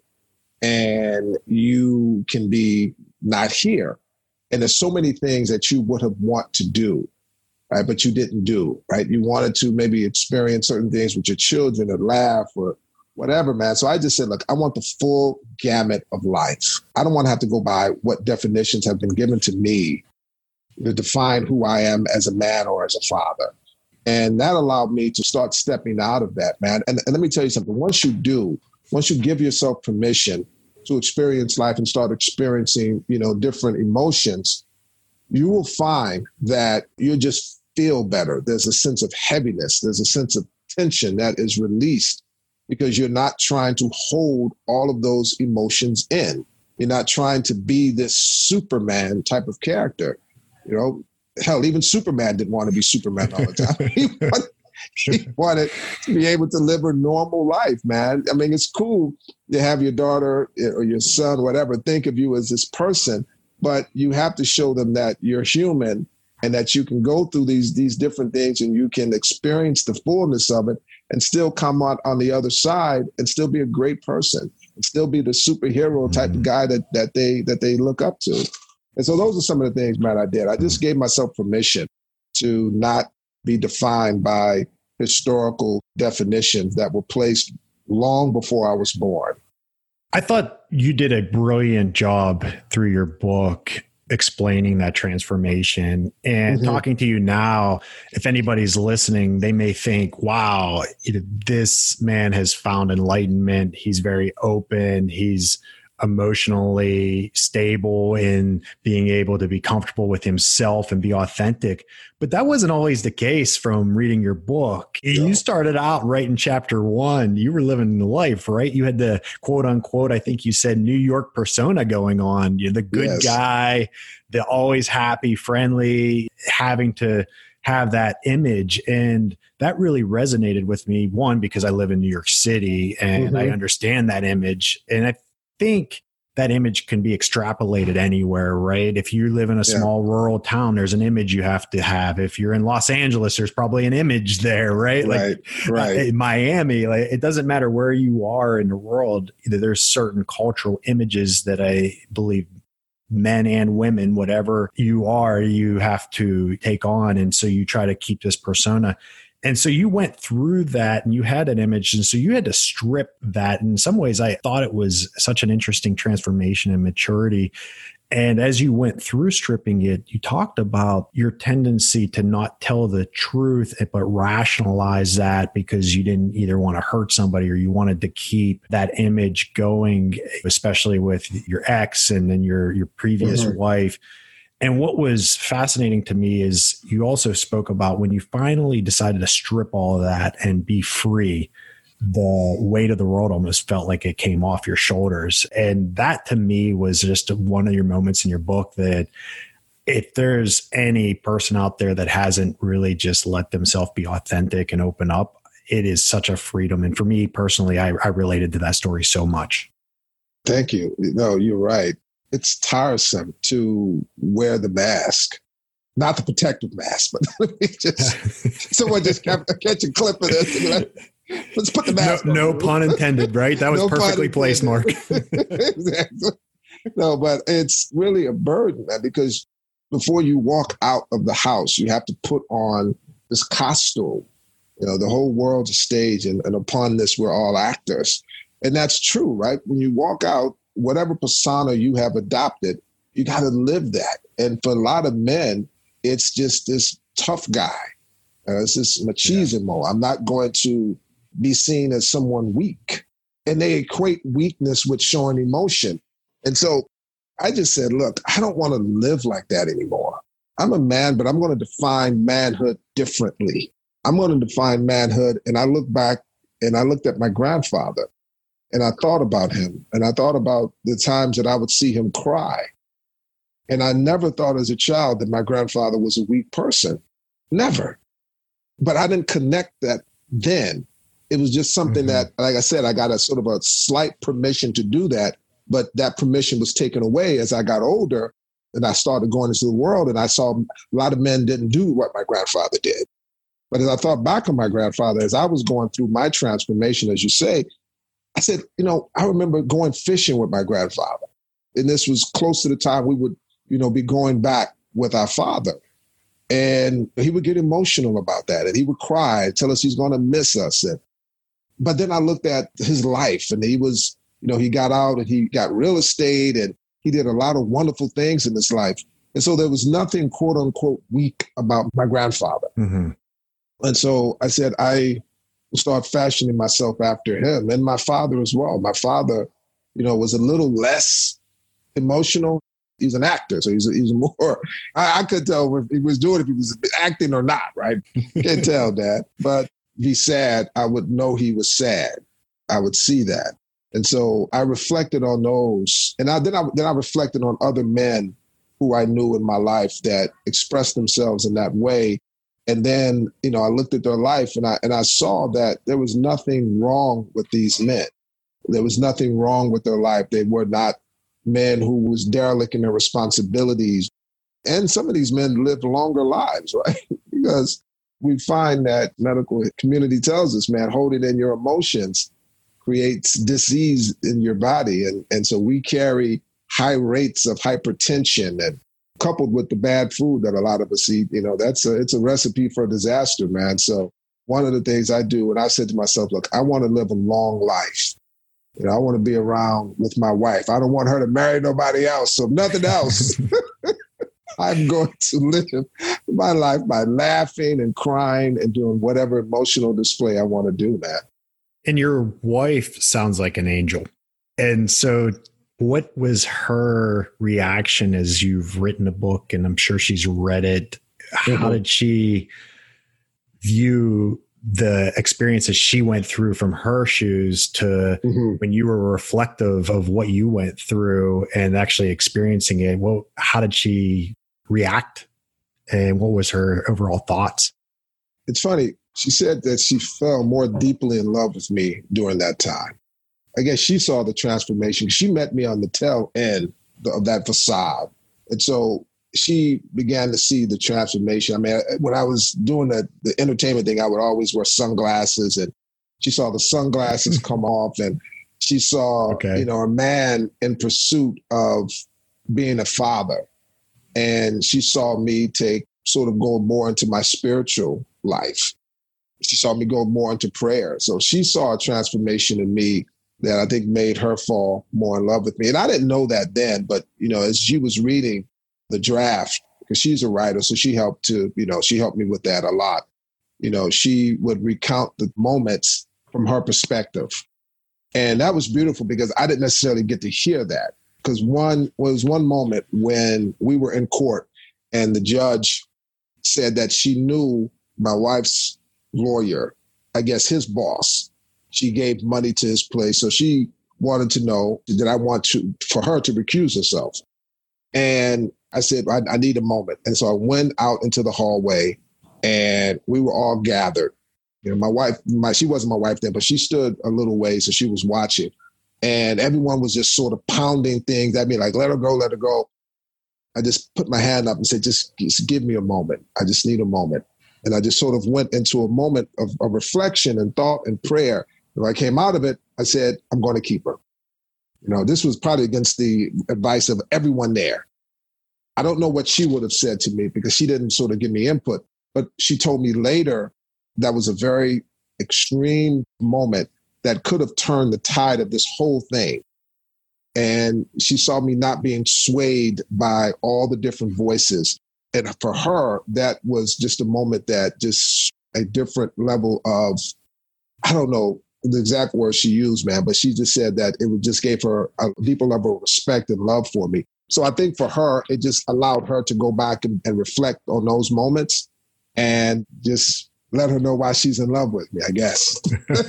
and you can be not here. And there's so many things that you would have want to do, right? But you didn't do, right? You wanted to maybe experience certain things with your children, or laugh, or whatever, man. So I just said, look, I want the full gamut of life. I don't want to have to go by what definitions have been given to me to define who I am as a man or as a father. And that allowed me to start stepping out of that, man. And let me tell you something. Once you give yourself permission to experience life and start experiencing, different emotions, you will find that you just feel better. There's a sense of heaviness. There's a sense of tension that is released because you're not trying to hold all of those emotions in. You're not trying to be this Superman type of character. Hell, even Superman didn't want to be Superman all the time. He wanted to be able to live a normal life, man. I mean, it's cool to have your daughter or your son, whatever, think of you as this person, but you have to show them that you're human and that you can go through these different things, and you can experience the fullness of it and still come out on the other side and still be a great person and still be the superhero type of guy that they look up to. And so those are some of the things, man, I did. I just gave myself permission to not be defined by historical definitions that were placed long before I was born. I thought you did a brilliant job through your book explaining that transformation, and talking to you now. If anybody's listening, they may think, wow, this man has found enlightenment. He's very open. He's emotionally stable in being able to be comfortable with himself and be authentic. But that wasn't always the case from reading your book. You started out right in chapter 1. You were living the life, right? You had the quote unquote, I think you said, New York persona going on. You're the good guy, the always happy, friendly, having to have that image. And that really resonated with me. One, because I live in New York City and I understand that image. And I think that image can be extrapolated anywhere, right? If you live in a small rural town, there's an image you have to have. If you're in Los Angeles, there's probably an image there, right? In Miami, it doesn't matter where you are in the world. There's certain cultural images that I believe men and women, whatever you are, you have to take on. And so you try to keep this persona. And so you went through that and you had an image. And so you had to strip that. In some ways, I thought it was such an interesting transformation and maturity. And as you went through stripping it, you talked about your tendency to not tell the truth, but rationalize that because you didn't either want to hurt somebody or you wanted to keep that image going, especially with your ex and then your previous wife. And what was fascinating to me is you also spoke about when you finally decided to strip all of that and be free, the weight of the world almost felt like it came off your shoulders. And that to me was just one of your moments in your book that if there's any person out there that hasn't really just let themselves be authentic and open up, it is such a freedom. And for me personally, I related to that story so much. Thank you. No, you're right. It's tiresome to wear the mask. Not the protective mask, but someone just catch a clip of this. Let's put the mask on. No pun intended, right? That was perfectly placed, Mark. Exactly. No, but it's really a burden, man, because before you walk out of the house, you have to put on this costume. The whole world's a stage, and upon this, we're all actors. And that's true, right? When you walk out, whatever persona you have adopted, you got to live that. And for a lot of men, it's just this tough guy. It's this machismo. I'm not going to be seen as someone weak. And they equate weakness with showing emotion. And so I just said, look, I don't want to live like that anymore. I'm a man, but I'm going to define manhood differently. I'm going to define manhood. And I look back and I looked at my grandfather and I thought about him and I thought about the times that I would see him cry. And I never thought as a child that my grandfather was a weak person. Never. But I didn't connect that then. It was just something that, like I said, I got a sort of a slight permission to do that. But that permission was taken away as I got older and I started going into the world. And I saw a lot of men didn't do what my grandfather did. But as I thought back on my grandfather, as I was going through my transformation, as you say, I said, I remember going fishing with my grandfather. And this was close to the time we would, be going back with our father. And he would get emotional about that. And he would cry, tell us he's going to miss us. But then I looked at his life and he was, he got out and he got real estate and he did a lot of wonderful things in his life. And so there was nothing, quote unquote, weak about my grandfather. And so I said, I will start fashioning myself after him and my father as well. My father, was a little less emotional. He's an actor, so he's more. I could tell if he was doing, if he was acting or not, right? Can't tell that. But if he's sad, I would know he was sad. I would see that, and so I reflected on those, and then I reflected on other men who I knew in my life that expressed themselves in that way, and then I looked at their life, and I saw that there was nothing wrong with these men. There was nothing wrong with their life. They were not men who was derelict in their responsibilities. And some of these men lived longer lives, right? Because we find that medical community tells us, man, holding in your emotions creates disease in your body. And so we carry high rates of hypertension and coupled with the bad food that a lot of us eat, it's a recipe for disaster, man. So one of the things I do, and I said to myself, look, I want to live a long life. I want to be around with my wife. I don't want her to marry nobody else. So if nothing else, I'm going to live my life by laughing and crying and doing whatever emotional display I want to do, man. And your wife sounds like an angel. And so what was her reaction as you've written a book and I'm sure she's read it? How did she view the experiences she went through from her shoes to when you were reflective of what you went through and actually experiencing it? Well, how did she react and what was her overall thoughts? It's funny. She said that she fell more deeply in love with me during that time. I guess she saw the transformation. She met me on the tail end of that facade. And so she began to see the transformation. I mean, when I was doing the entertainment thing, I would always wear sunglasses, and she saw the sunglasses come off, and she saw, a man in pursuit of being a father. And she saw me go more into my spiritual life. She saw me go more into prayer. So she saw a transformation in me that I think made her fall more in love with me. And I didn't know that then, but, as she was reading the draft, because she's a writer, so she helped she helped me with that a lot. She would recount the moments from her perspective. And that was beautiful because I didn't necessarily get to hear that. Because was one moment when we were in court and the judge said that she knew my wife's lawyer, I guess his boss. She gave money to his place. So she wanted to know, did I want for her to recuse herself? And I said, I need a moment. And so I went out into the hallway and we were all gathered. My wife, she wasn't my wife then, but she stood a little way, so she was watching. And everyone was just sort of pounding things at me like, let her go, let her go. I just put my hand up and said, just give me a moment. I just need a moment. And I just sort of went into a moment of reflection and thought and prayer. When I came out of it, I said, I'm going to keep her. This was probably against the advice of everyone there. I don't know what she would have said to me because she didn't sort of give me input, but she told me later that was a very extreme moment that could have turned the tide of this whole thing. And she saw me not being swayed by all the different voices. And for her, that was just a moment that just a different level of, I don't know the exact words she used, man, but she just said that it just gave her a deeper level of respect and love for me. So I think for her, it just allowed her to go back and reflect on those moments and just let her know why she's in love with me, I guess.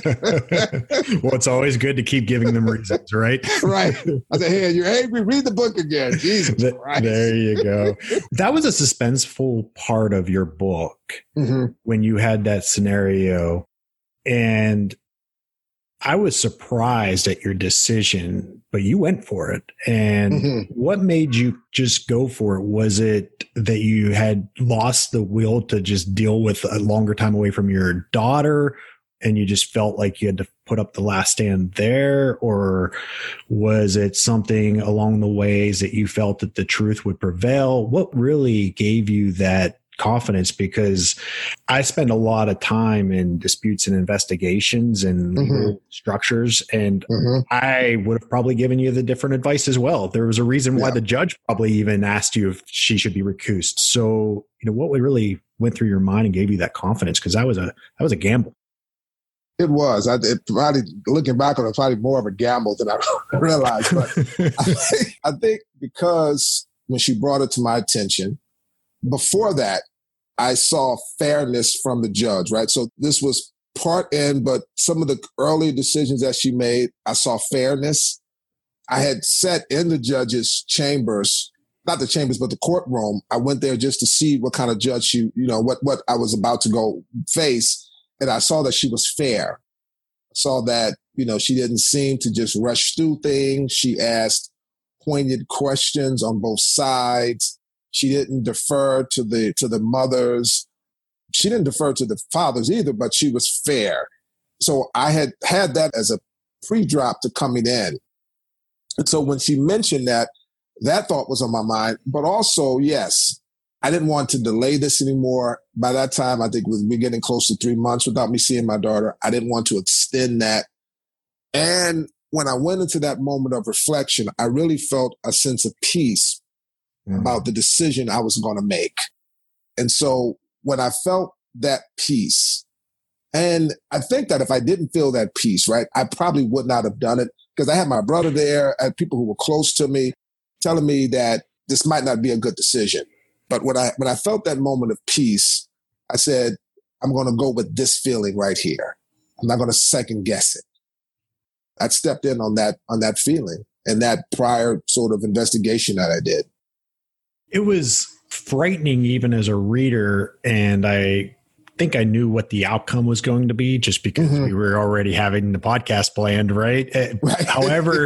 Well, it's always good to keep giving them reasons, right? Right. I said, hey, you're angry, read the book again. Jesus Christ. There you go. That was a suspenseful part of your book when you had that scenario. And I was surprised at your decision, but you went for it. And what made you just go for it? Was it that you had lost the will to just deal with a longer time away from your daughter and you just felt like you had to put up the last stand there? Or was it something along the ways that you felt that the truth would prevail? What really gave you that confidence? Because I spend a lot of time in disputes and investigations and legal structures, and I would have probably given you the different advice as well. There was a reason why the judge probably even asked you if she should be recused. So, what really went through your mind and gave you that confidence? Because that was a gamble. It was. It probably, looking back on it, probably more of a gamble than I realized. But I think because when she brought it to my attention, before that, I saw fairness from the judge, right? So this was part in, but some of the early decisions that she made, I saw fairness. I had sat in the judge's chambers, not the chambers, but the courtroom. I went there just to see what kind of judge she, what I was about to go face. And I saw that she was fair. I saw that, she didn't seem to just rush through things. She asked poignant questions on both sides. She didn't defer to the mothers. She didn't defer to the fathers either, but she was fair. So I had that as a pre-drop to coming in. And so when she mentioned that thought was on my mind. But also, yes, I didn't want to delay this anymore. By that time, I think we're getting close to 3 months without me seeing my daughter. I didn't want to extend that. And when I went into that moment of reflection, I really felt a sense of peace about the decision I was going to make. And so when I felt that peace, and I think that if I didn't feel that peace, right, I probably would not have done it because I had my brother there, I had people who were close to me telling me that this might not be a good decision. But when I felt that moment of peace, I said, I'm going to go with this feeling right here. I'm not going to second guess it. I stepped in on that feeling and that prior sort of investigation that I did. It was frightening even as a reader, and I think I knew what the outcome was going to be just because we were already having the podcast planned, right? Right. However,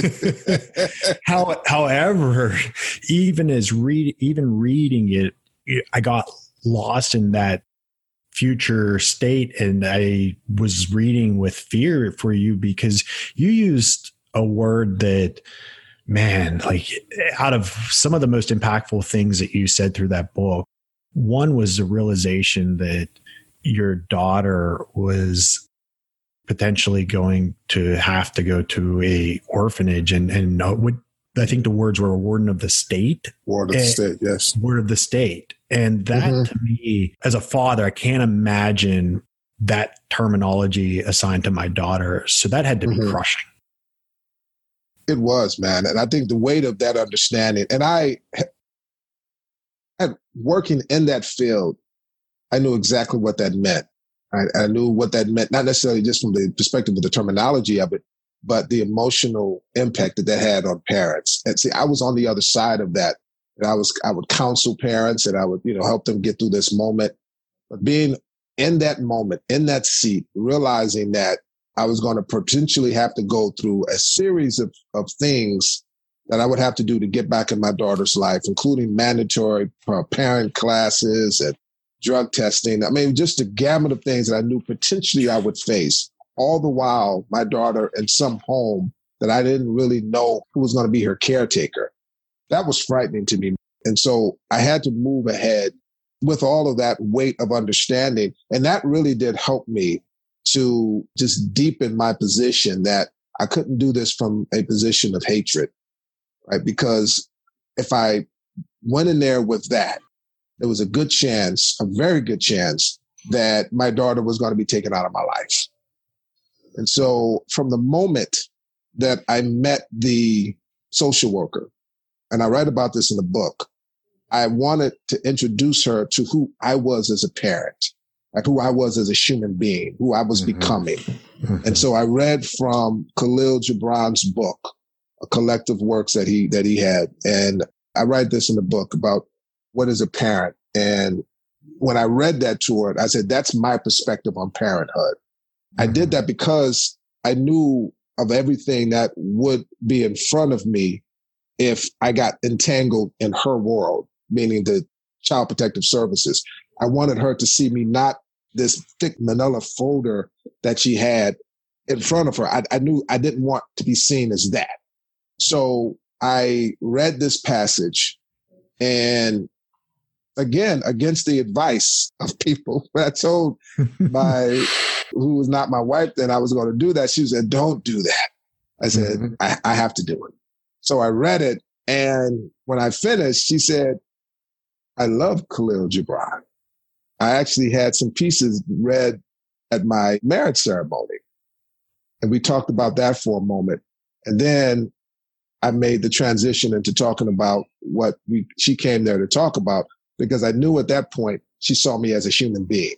even reading it, I got lost in that future state, and I was reading with fear for you because you used a word that, man, like out of some of the most impactful things that you said through that book, one was the realization that your daughter was potentially going to have to go to a orphanage and would, I think the words were a warden of the state. Ward of the state, yes. Ward of the state. And that to me, as a father, I can't imagine that terminology assigned to my daughter. So that had to be crushing. It was, man. And I think the weight of that understanding, and I working in that field, I knew exactly what that meant. I knew what that meant, not necessarily just from the perspective of the terminology of it, but the emotional impact that had on parents. And see, I was on the other side of that. And I would counsel parents and I would, help them get through this moment. But being in that moment, in that seat, realizing that I was going to potentially have to go through a series of things that I would have to do to get back in my daughter's life, including mandatory parent classes and drug testing. I mean, just a gamut of things that I knew potentially I would face, all the while my daughter in some home that I didn't really know who was going to be her caretaker. That was frightening to me. And so I had to move ahead with all of that weight of understanding. And that really did help me to just deepen my position that I couldn't do this from a position of hatred, right? Because if I went in there with that, there was a good chance, a very good chance, that my daughter was going to be taken out of my life. And so from the moment that I met the social worker, and I write about this in the book, I wanted to introduce her to who I was as a parent, like who I was as a human being, who I was becoming. And so I read from Khalil Gibran's book, a collective works that he had. And I write this in the book about what is a parent. And when I read that to her, I said, that's my perspective on parenthood. I did that because I knew of everything that would be in front of me if I got entangled in her world, meaning the Child Protective Services. I wanted her to see me not this thick manila folder that she had in front of her. I knew I didn't want to be seen as that. So I read this passage, and again, against the advice of people, when I told who was not my wife then I was going to do that, she said, don't do that. I said, I have to do it. So I read it. And when I finished, she said, I love Khalil Gibran. I actually had some pieces read at my marriage ceremony. And we talked about that for a moment. And then I made the transition into talking about what she came there to talk about, because I knew at that point she saw me as a human being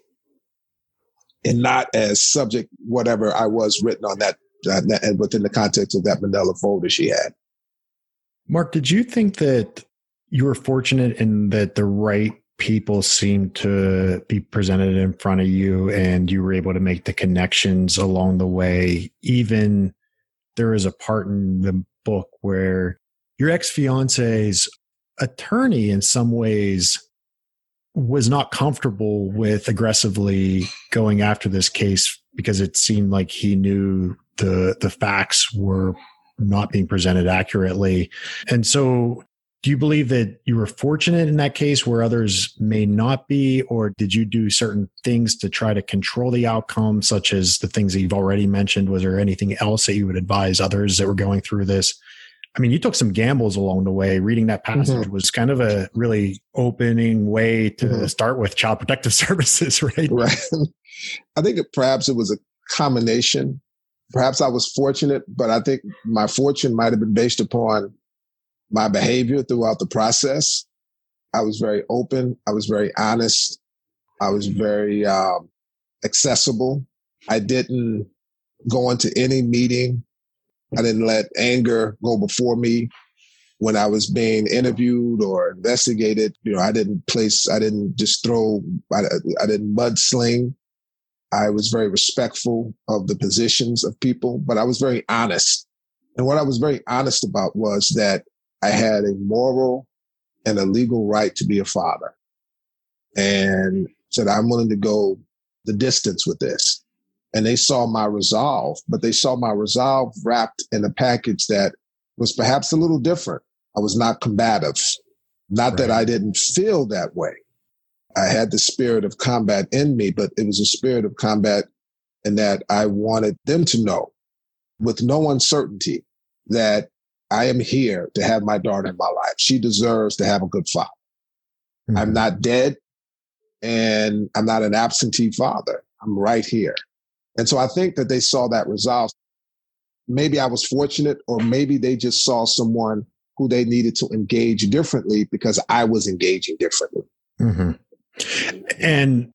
and not as subject, whatever I was written on that and within the context of that manila folder she had. Mark, did you think that you were fortunate in that the right people seemed to be presented in front of you and you were able to make the connections along the way? Even there is a part in the book where your ex-fiance's attorney in some ways was not comfortable with aggressively going after this case because it seemed like he knew the facts were not being presented accurately. And so do you believe that you were fortunate in that case where others may not be, or did you do certain things to try to control the outcome, such as the things that you've already mentioned? Was there anything else that you would advise others that were going through this? I mean, you took some gambles along the way. Reading that passage was kind of a really opening way to start with Child Protective Services, right? Right. I think perhaps it was a combination. Perhaps I was fortunate, but I think my fortune might have been based upon my behavior throughout the process. I was very open. I was very honest. I was very accessible. I didn't go into any meeting. I didn't let anger go before me when I was being interviewed or investigated. I didn't just throw, I didn't mudsling. I was very respectful of the positions of people, but I was very honest. And what I was very honest about was that I had a moral and a legal right to be a father, and said, I'm willing to go the distance with this. And they saw my resolve, but they saw my resolve wrapped in a package that was perhaps a little different. I was not combative. Not that I didn't feel that way. I had the spirit of combat in me, but it was a spirit of combat and that I wanted them to know with no uncertainty that I am here to have my daughter in my life. She deserves to have a good father. Mm-hmm. I'm not dead, and I'm not an absentee father. I'm right here. And so I think that they saw that resolve. Maybe I was fortunate, or maybe they just saw someone who they needed to engage differently because I was engaging differently. Mm-hmm. And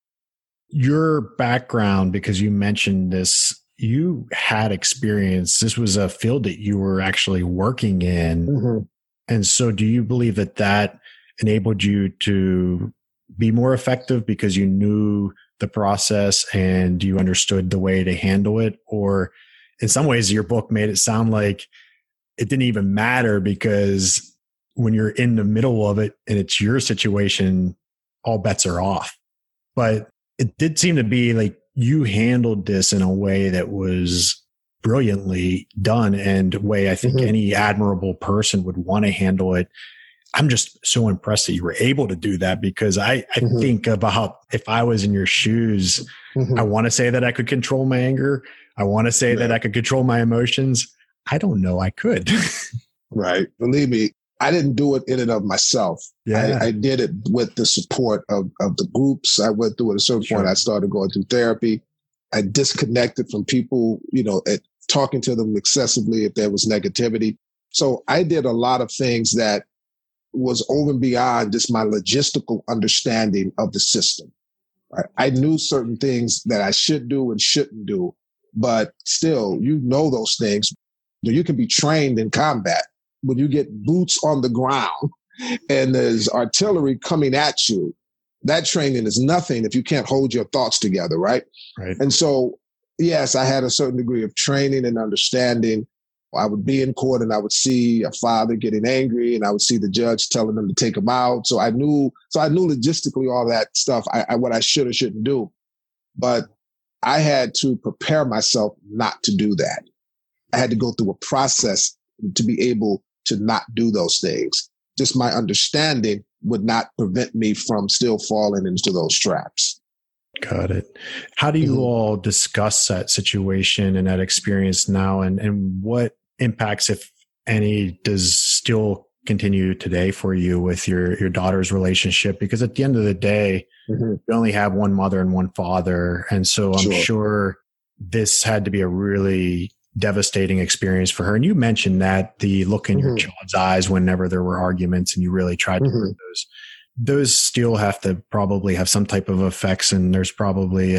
your background, because you mentioned this, you had experience. This was a field that you were actually working in. Mm-hmm. And so do you believe that that enabled you to be more effective because you knew the process and you understood the way to handle it? Or in some ways, your book made it sound like it didn't even matter because when you're in the middle of it and it's your situation, all bets are off. But it did seem to be like you handled this in a way that was brilliantly done, and a way I think mm-hmm. any admirable person would want to handle it. I'm just so impressed that you were able to do that, because I mm-hmm. think about if I was in your shoes, mm-hmm. I want to say that I could control my anger. I want to say that I could control my emotions. I don't know I could. Right. Believe me, I didn't do it in and of myself. Yeah. I did it with the support of the groups. I went through at a certain point. I started going through therapy. I disconnected from people, talking to them excessively if there was negativity. So I did a lot of things that was over and beyond just my logistical understanding of the system. Right? I knew certain things that I should do and shouldn't do, but still, those things. You can be trained in combat. When you get boots on the ground and there's artillery coming at you, that training is nothing if you can't hold your thoughts together, right? Right. And so, yes, I had a certain degree of training and understanding. I would be in court and I would see a father getting angry, and I would see the judge telling them to take him out. So I knew logistically all that stuff, what I should or shouldn't do. But I had to prepare myself not to do that. I had to go through a process to be able to not do those things. Just my understanding would not prevent me from still falling into those traps. Got it. How do you mm-hmm. all discuss that situation and that experience now, and what impacts, if any, does still continue today for you with your daughter's relationship? Because at the end of the day, mm-hmm. you only have one mother and one father. And so I'm sure this had to be a really devastating experience for her. And you mentioned that the look in mm-hmm. your child's eyes whenever there were arguments, and you really tried to mm-hmm. those still have to probably have some type of effects. And there's probably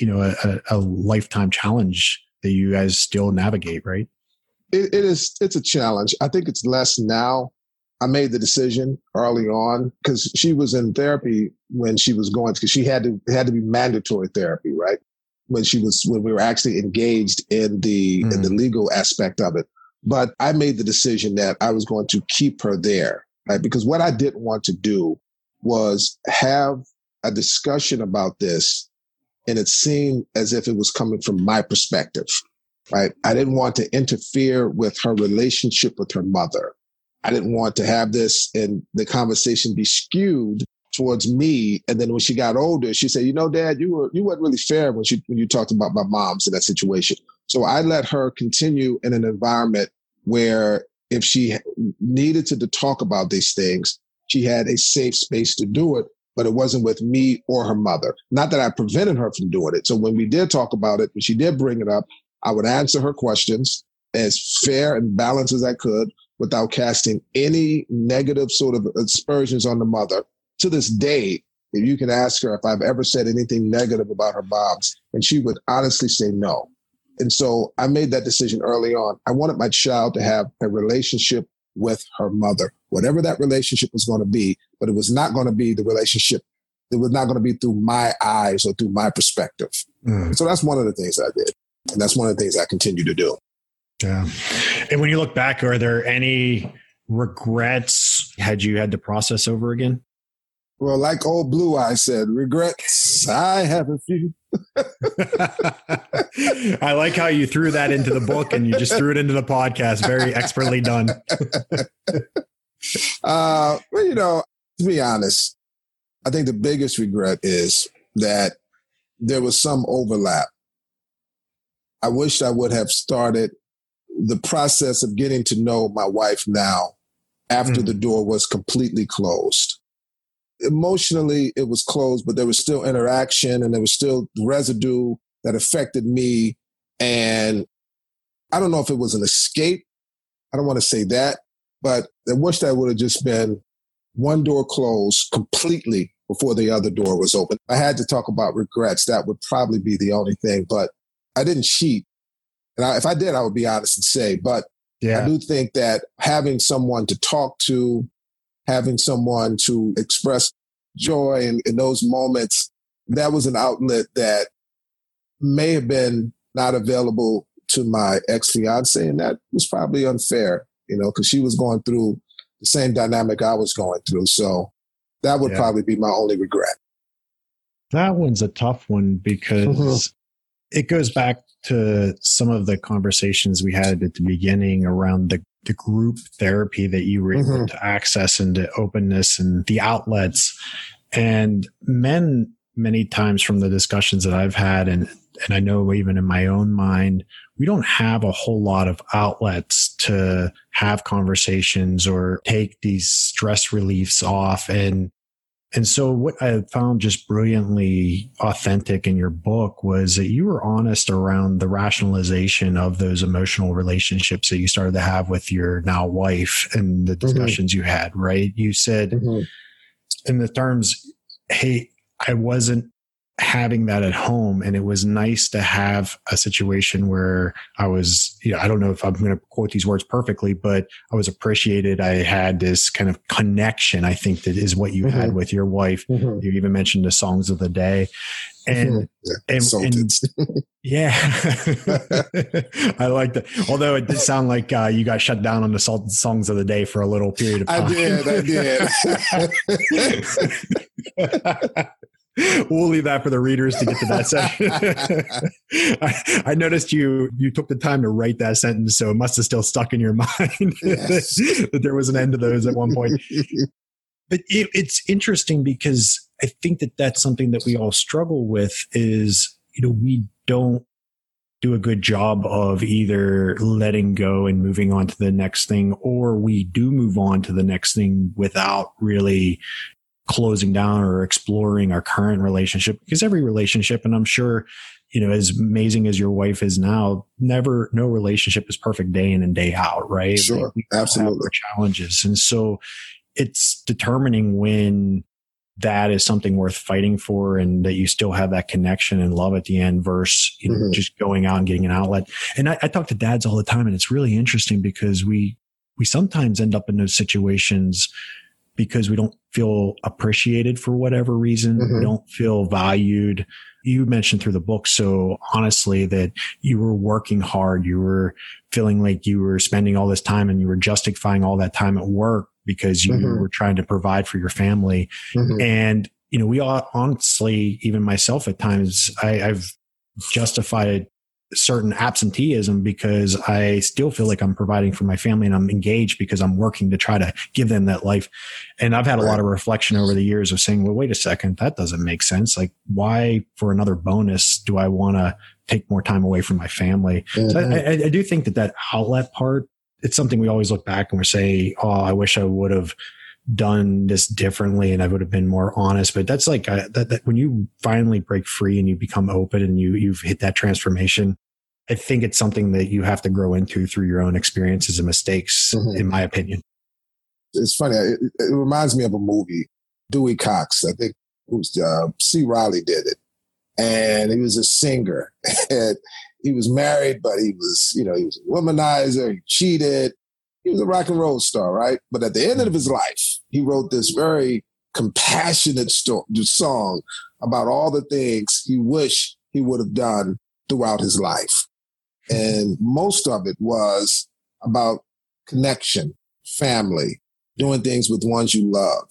a lifetime challenge that you guys still navigate, right? It's a challenge. I think it's less now. I made the decision early on because she was in therapy when she was going, because it had to be mandatory therapy, right? When we were actually engaged in the legal aspect of it. But I made the decision that I was going to keep her there, right? Because what I didn't want to do was have a discussion about this, and it seemed as if it was coming from my perspective, right? I didn't want to interfere with her relationship with her mother. I didn't want to have this and the conversation be skewed towards me. And then when she got older, she said, Dad, you weren't really fair when you talked about my mom's in that situation. So I let her continue in an environment where if she needed to talk about these things, she had a safe space to do it, but it wasn't with me or her mother. Not that I prevented her from doing it. So when we did talk about it, when she did bring it up, I would answer her questions as fair and balanced as I could without casting any negative sort of aspersions on the mother. To this day, if you can ask her if I've ever said anything negative about her moms, and she would honestly say no. And so I made that decision early on. I wanted my child to have a relationship with her mother, whatever that relationship was going to be, but it was not going to be the relationship. It was not going to be through my eyes or through my perspective. So that's one of the things I did. And that's one of the things I continue to do. Yeah. And when you look back, are there any regrets had you had to process over again? Well, like old Blue Eye said, regrets, I have a few. I like how you threw that into the book and you just threw it into the podcast. Very expertly done. Well, to be honest, I think the biggest regret is that there was some overlap I wish I would have started the process of getting to know my wife now after the door was completely closed. Emotionally, it was closed, but there was still interaction and there was still residue that affected me. And I don't know if it was an escape. I don't want to say that, but I wish that would have just been one door closed completely before the other door was open. I had to talk about regrets. That would probably be the only thing, but I didn't cheat. And if I did, I would be honest and say, but I do think that having someone to talk to, having someone to express joy in those moments, that was an outlet that may have been not available to my ex-fiance. And that was probably unfair, because she was going through the same dynamic I was going through. So that would probably be my only regret. That one's a tough one because it goes back to some of the conversations we had at the beginning around the group therapy that you were able to access and the openness and the outlets. And men, many times from the discussions that I've had, and I know even in my own mind, we don't have a whole lot of outlets to have conversations or take these stress reliefs off. And so what I found just brilliantly authentic in your book was that you were honest around the rationalization of those emotional relationships that you started to have with your now wife and the discussions you had, right? You said in the terms, hey, I wasn't having that at home. And it was nice to have a situation where I was, I don't know if I'm going to quote these words perfectly, but I was appreciated. I had this kind of connection, I think that is what you had with your wife. You even mentioned the songs of the day. And, and yeah, I like that. Although it did sound like you got shut down on the songs of the day for a little period of time. I did. We'll leave that for the readers to get to that section. I noticed you took the time to write that sentence, so it must have still stuck in your mind that there was an end to those at one point. But it's interesting because I think that that's something that we all struggle with is, we don't do a good job of either letting go and moving on to the next thing, or we do move on to the next thing without really closing down or exploring our current relationship, because every relationship, and I'm sure, as amazing as your wife is now, no relationship is perfect day in and day out, right? Sure. Absolutely. Have challenges. And so it's determining when that is something worth fighting for and that you still have that connection and love at the end versus, just going out and getting an outlet. And I talk to dads all the time, and it's really interesting because we sometimes end up in those situations because we don't feel appreciated for whatever reason. We don't feel valued. You mentioned through the book so honestly that you were working hard. You were feeling like you were spending all this time and you were justifying all that time at work because you were trying to provide for your family. And, we all, honestly, even myself at times, I've justified certain absenteeism because I still feel like I'm providing for my family and I'm engaged because I'm working to try to give them that life. And I've had a lot of reflection over the years of saying, well, wait a second, that doesn't make sense. Like, why for another bonus do I want to take more time away from my family? So I do think that outlet part, it's something we always look back and we say, oh, I wish I would have done this differently and I would have been more honest. But that's like that when you finally break free and you become open and you've hit that transformation, I think it's something that you have to grow into through your own experiences and mistakes, in my opinion. It's funny. It reminds me of a movie, Dewey Cox. I think it was C. Riley did it. And he was a singer and he was married, but he was, he was a womanizer. He cheated. He was a rock and roll star, right? But at the end of his life, he wrote this very compassionate song about all the things he wished he would have done throughout his life. And most of it was about connection, family, doing things with ones you love.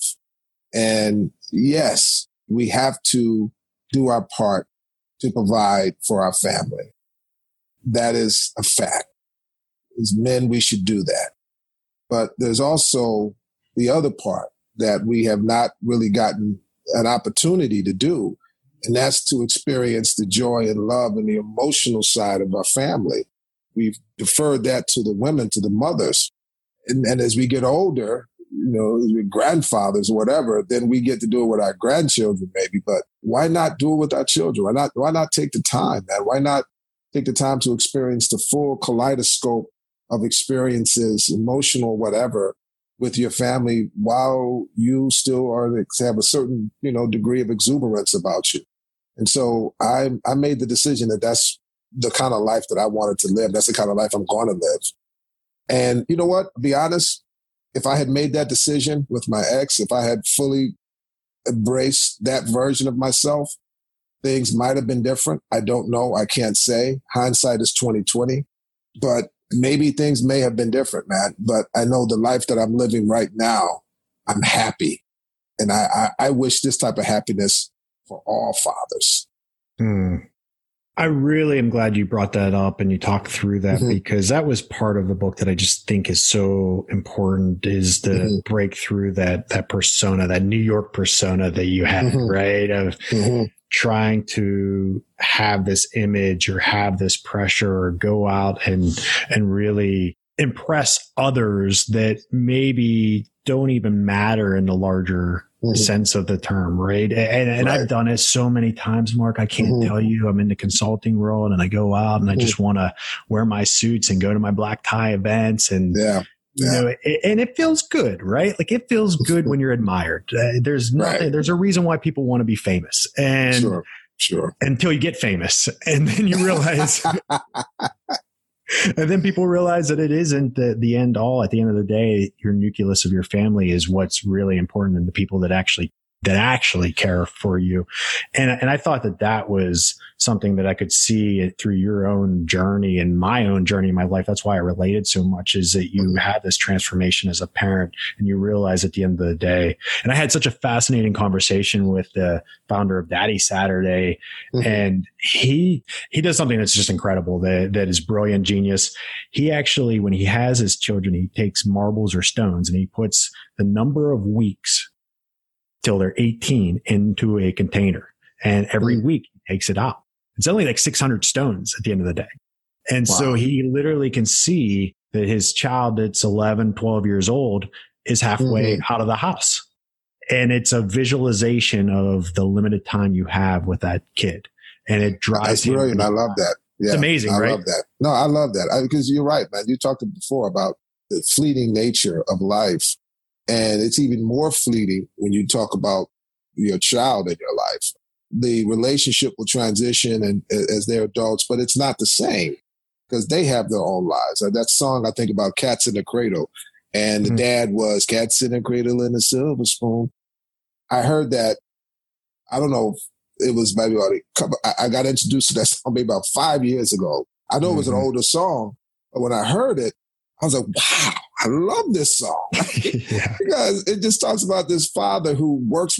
And yes, we have to do our part to provide for our family. That is a fact. As men, we should do that. But there's also the other part that we have not really gotten an opportunity to do. And that's to experience the joy and love and the emotional side of our family. We've deferred that to the women, to the mothers. And as we get older, as we grandfathers or whatever, then we get to do it with our grandchildren maybe. But why not do it with our children? Why not take the time, man? Why not take the time to experience the full kaleidoscope of experiences, emotional, whatever, with your family while you still have a certain, degree of exuberance about you. And so I made the decision that that's the kind of life that I wanted to live. That's the kind of life I'm going to live. And you know what? To be honest, if I had made that decision with my ex, if I had fully embraced that version of myself, things might have been different. I don't know. I can't say. Hindsight is 20/20. But maybe things may have been different, man. But I know the life that I'm living right now, I'm happy. And I wish this type of happiness for all fathers. I really am glad you brought that up and you talked through that, because that was part of the book that I just think is so important, is the breakthrough that persona, that New York persona that you had, right? Of trying to have this image or have this pressure or go out and really impress others that maybe don't even matter in the larger sense of the term, right? And I've done it so many times, Mark. I can't tell you. I'm in the consulting world and I go out and I just want to wear my suits and go to my black tie events and and it feels good, right? Like it feels good when you're admired. There's nothing. There's a reason why people want to be famous, and sure. Until you get famous, and then you realize. And then people realize that it isn't the end all. At the end of the day, your nucleus of your family is what's really important, and the people that actually care for you. And I thought that was something that I could see through your own journey and my own journey in my life. That's why I related so much, is that you had this transformation as a parent and you realize at the end of the day. And I had such a fascinating conversation with the founder of Daddy Saturday. And he does something that's just incredible, that is brilliant, genius. He actually, when he has his children, he takes marbles or stones and he puts the number of weeks till they're 18 into a container. And every week he takes it out. It's only like 600 stones at the end of the day. And so he literally can see that his child that's 11, 12 years old is halfway out of the house. And it's a visualization of the limited time you have with that kid. And it drives him. That's brilliant. I love that. Yeah, it's amazing, right? I love that. No, I love that. Because you're right, man. You talked before about the fleeting nature of life. And it's even more fleeting when you talk about your child in your life. The relationship will transition and as they're adults, but it's not the same because they have their own lives. That song, I think about Cats in the Cradle, and the dad was Cats in the Cradle and a Silver Spoon. I heard that, I don't know, it was maybe I got introduced to that song maybe about 5 years ago. I know it was an older song, but when I heard it, I was like, wow, I love this song. Because it just talks about this father who works.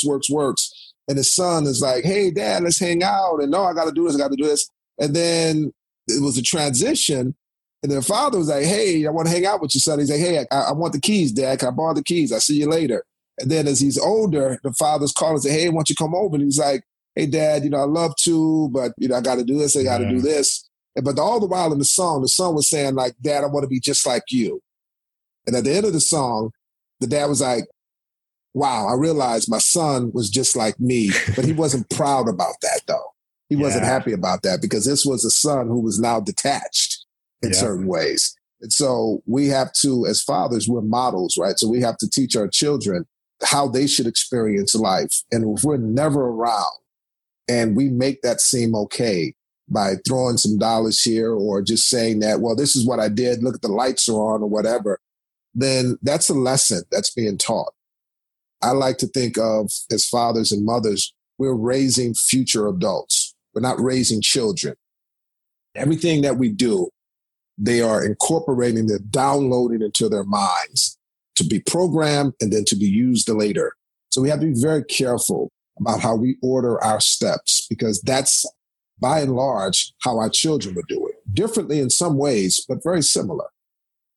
And his son is like, hey, Dad, let's hang out. And no, I got to do this. And then it was a transition. And the father was like, hey, I want to hang out with your son. He's like, hey, I want the keys, Dad. Can I borrow the keys? I'll see you later. And then as he's older, the father's calling and say, hey, why don't you come over? And he's like, hey, Dad, I love to, but, I got to do this. I got to do this. But all the while in the son was saying like, Dad, I want to be just like you. And at the end of the song, the dad was like, wow, I realized my son was just like me, but he wasn't proud about that though. He wasn't happy about that because this was a son who was now detached in certain ways. And so we have to, as fathers, we're models, right? So we have to teach our children how they should experience life. And if we're never around and we make that seem okay by throwing some dollars here or just saying that, well, this is what I did, look at the lights are on or whatever, then that's a lesson that's being taught. I like to think of, as fathers and mothers, we're raising future adults. We're not raising children. Everything that we do, they are incorporating, they're downloading into their minds to be programmed and then to be used later. So we have to be very careful about how we order our steps, because that's, by and large, how our children would do it. Differently in some ways, but very similar.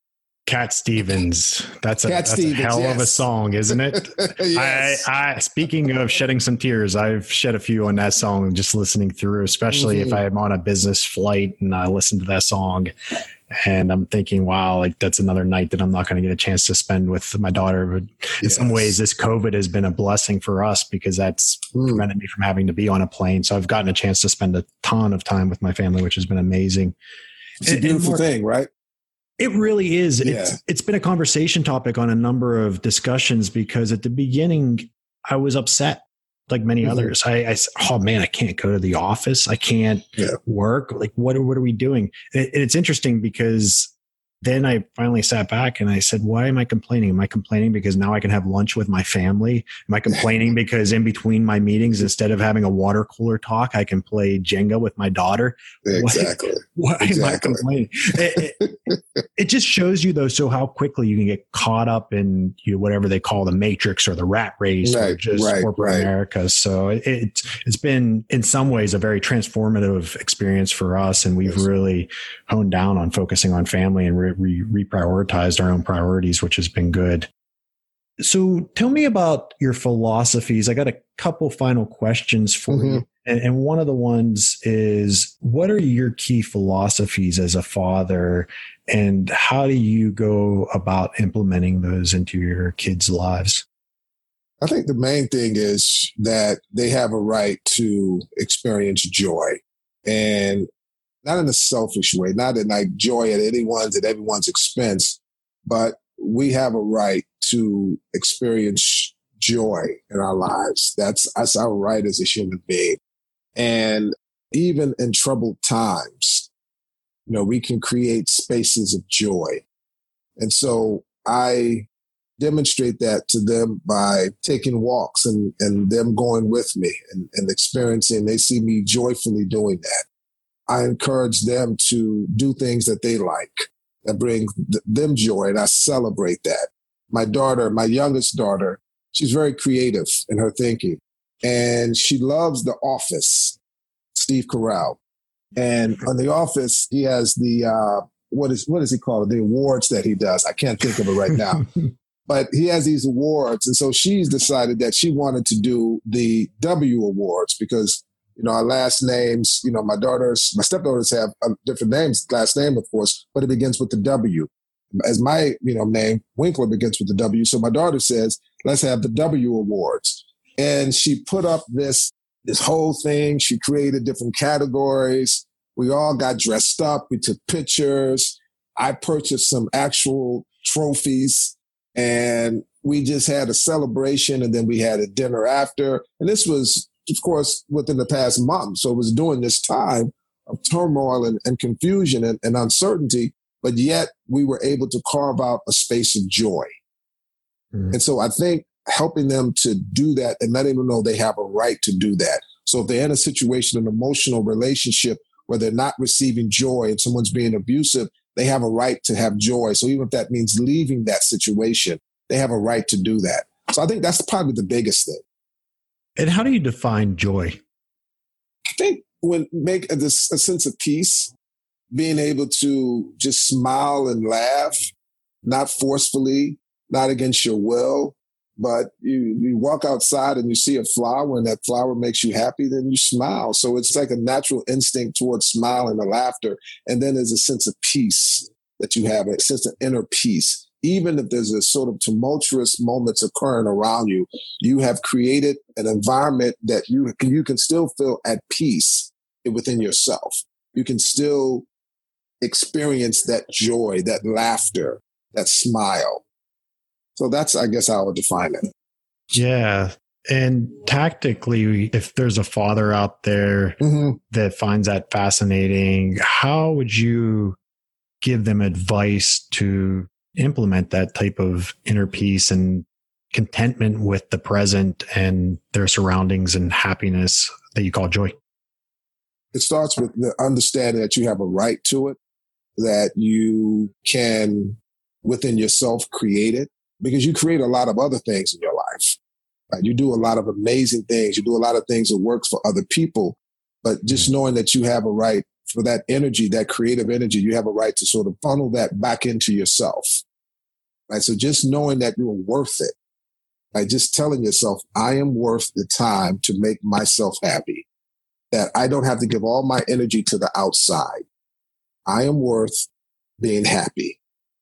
Cat Stevens. That's a hell of a song, isn't it? Yes. I speaking of shedding some tears, I've shed a few on that song just listening through, especially if I'm on a business flight and I listen to that song. And I'm thinking, wow, like that's another night that I'm not going to get a chance to spend with my daughter. But in some ways, this COVID has been a blessing for us because that's prevented me from having to be on a plane. So I've gotten a chance to spend a ton of time with my family, which has been amazing. It's a beautiful thing, right? It really is. Yeah. It's been a conversation topic on a number of discussions because at the beginning I was upset like many others. I said, oh man, I can't go to the office. I can't work. Like what are we doing? And it's interesting because then I finally sat back and I said, why am I complaining? Am I complaining because now I can have lunch with my family? Am I complaining because in between my meetings, instead of having a water cooler talk, I can play Jenga with my daughter? Exactly. Why am I complaining? It just shows you though, so how quickly you can get caught up in whatever they call the matrix or the rat race or just corporate America. So it's been in some ways a very transformative experience for us. And we've really honed down on focusing on family and reprioritized our own priorities, which has been good. So tell me about your philosophies. I got a couple final questions for you. And one of the ones is, what are your key philosophies as a father and how do you go about implementing those into your kids' lives? I think the main thing is that they have a right to experience joy, and not in a selfish way, not in like joy at everyone's expense, but we have a right to experience joy in our lives. That's our right as a human being. And even in troubled times, we can create spaces of joy. And so I demonstrate that to them by taking walks and them going with me and experiencing. They see me joyfully doing that. I encourage them to do things that they like, that bring them joy, and I celebrate that. My youngest daughter, she's very creative in her thinking, and she loves The Office, Steve Carell. And on The Office, he has the, what does he call it? The awards that he does. I can't think of it right now. But he has these awards. And so she's decided that she wanted to do the W Awards because, our last names, my stepdaughters have different names, last name, of course, but it begins with the W. As my, name, Winkler, begins with the W. So my daughter says, let's have the W Awards. And she put up this whole thing. She created different categories. We all got dressed up. We took pictures. I purchased some actual trophies and we just had a celebration, and then we had a dinner after. And this was, of course, within the past month. So it was during this time of turmoil and confusion and uncertainty, but yet we were able to carve out a space of joy. And so I think helping them to do that and letting them know they have a right to do that. So if they're in a situation, an emotional relationship where they're not receiving joy and someone's being abusive, they have a right to have joy. So even if that means leaving that situation, they have a right to do that. So I think that's probably the biggest thing. And how do you define joy? I think make a sense of peace, being able to just smile and laugh, not forcefully, not against your will, but you walk outside and you see a flower and that flower makes you happy, then you smile. So it's like a natural instinct towards smiling and laughter. And then there's a sense of peace that you have, a sense of inner peace. Even if there's a sort of tumultuous moments occurring around you, you have created an environment that you can still feel at peace within yourself. You can still experience that joy, that laughter, that smile. So that's, I guess, how I would define it. Yeah. And tactically, if there's a father out there that finds that fascinating, how would you give them advice to implement that type of inner peace and contentment with the present and their surroundings and happiness that you call joy? It starts with the understanding that you have a right to it, that you can, within yourself, create it, because you create a lot of other things in your life. Right? You do a lot of amazing things. You do a lot of things that works for other people, but just knowing that you have a right for that energy, that creative energy, you have a right to sort of funnel that back into yourself. Right? So just knowing that you're worth it, like just telling yourself, I am worth the time to make myself happy, that I don't have to give all my energy to the outside. I am worth being happy.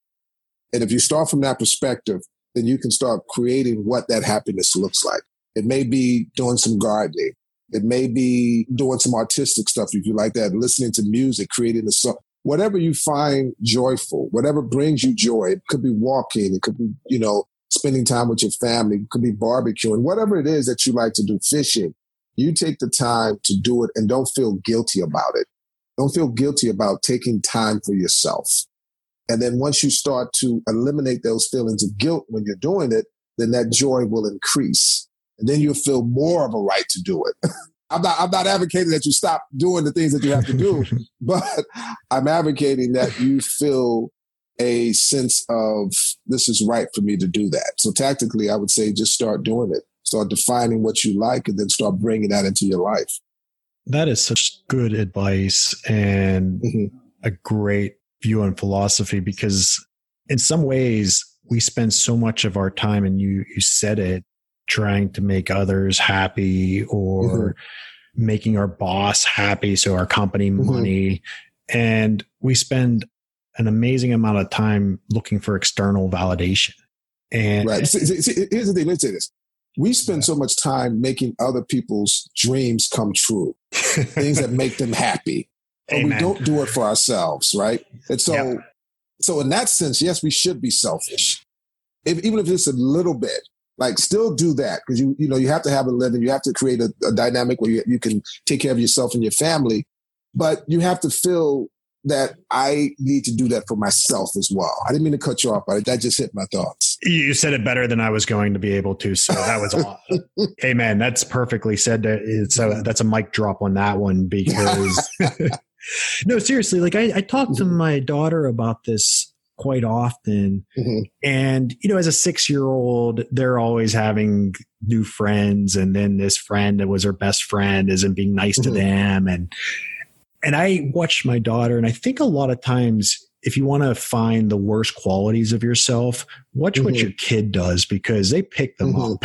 And if you start from that perspective, then you can start creating what that happiness looks like. It may be doing some gardening. It may be doing some artistic stuff, if you like that, listening to music, creating a song, whatever you find joyful, whatever brings you joy. It could be walking. It could be, spending time with your family. It could be barbecuing, whatever it is that you like to do, fishing. You take the time to do it and don't feel guilty about it. Don't feel guilty about taking time for yourself. And then once you start to eliminate those feelings of guilt when you're doing it, then that joy will increase. And then you'll feel more of a right to do it. I'm not advocating that you stop doing the things that you have to do, but I'm advocating that you feel a sense of this is right for me to do that. So tactically, I would say just start doing it. Start defining what you like and then start bringing that into your life. That is such good advice and a great view on philosophy, because in some ways we spend so much of our time, and you said it, trying to make others happy or making our boss happy, so our company money. And we spend an amazing amount of time looking for external validation. And right. See, here's the thing. Let's say this. We spend so much time making other people's dreams come true, things that make them happy. And we don't do it for ourselves, right? And so, so in that sense, yes, we should be selfish. Even if it's a little bit, like still do that, because you have to have a living. You have to create a dynamic where you can take care of yourself and your family, but you have to feel that I need to do that for myself as well. I didn't mean to cut you off, but that just hit my thoughts. You said it better than I was going to be able to. So that was awesome. Amen. That's perfectly said. So that's a mic drop on that one, because no, seriously, like I talked to my daughter about this quite often. And, as a 6-year-old, they're always having new friends. And then this friend that was her best friend isn't being nice to them. And I watched my daughter, and I think a lot of times, if you want to find the worst qualities of yourself, watch what your kid does, because they pick them up.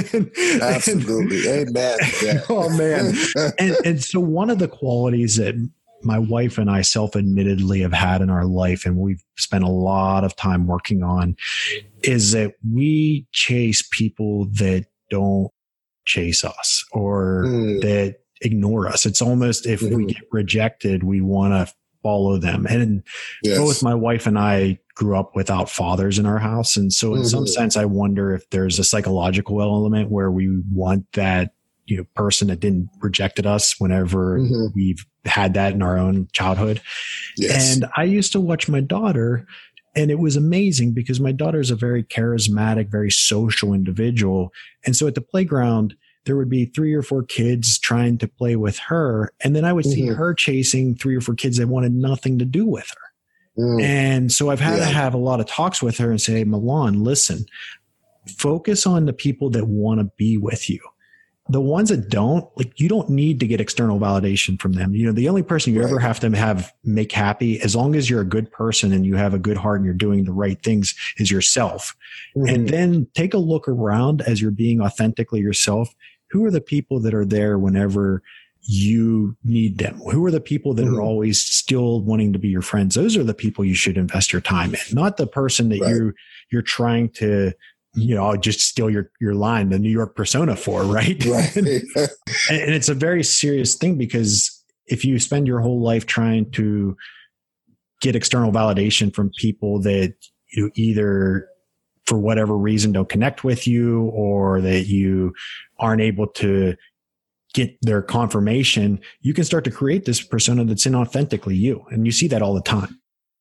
Absolutely. Amen. Yeah. Oh, man. And so one of the qualities that my wife and I self-admittedly have had in our life, and we've spent a lot of time working on, is that we chase people that don't chase us or that ignore us. It's almost, if we get rejected, we want to follow them. And both my wife and I grew up without fathers in our house. And so in some sense, I wonder if there's a psychological element where we want that, person that didn't rejected us whenever we've had that in our own childhood. And I used to watch my daughter, and it was amazing because my daughter is a very charismatic, very social individual. And so at the playground, there would be 3 or 4 kids trying to play with her. And then I would see her chasing 3 or 4 kids that wanted nothing to do with her. And so I've had to have a lot of talks with her and say, Milan, listen, focus on the people that want to be with you. The ones that don't, you don't need to get external validation from them. The only person you ever have to make happy, as long as you're a good person and you have a good heart and you're doing the right things, is yourself. And then take a look around as you're being authentically yourself. Who are the people that are there whenever you need them? Who are the people that are always still wanting to be your friends? Those are the people you should invest your time in, not the person that you're trying to, just steal your line, the New York persona for, right? And it's a very serious thing, because if you spend your whole life trying to get external validation from people that either for whatever reason don't connect with you, or that you aren't able to get their confirmation, you can start to create this persona that's inauthentically you. And you see that all the time.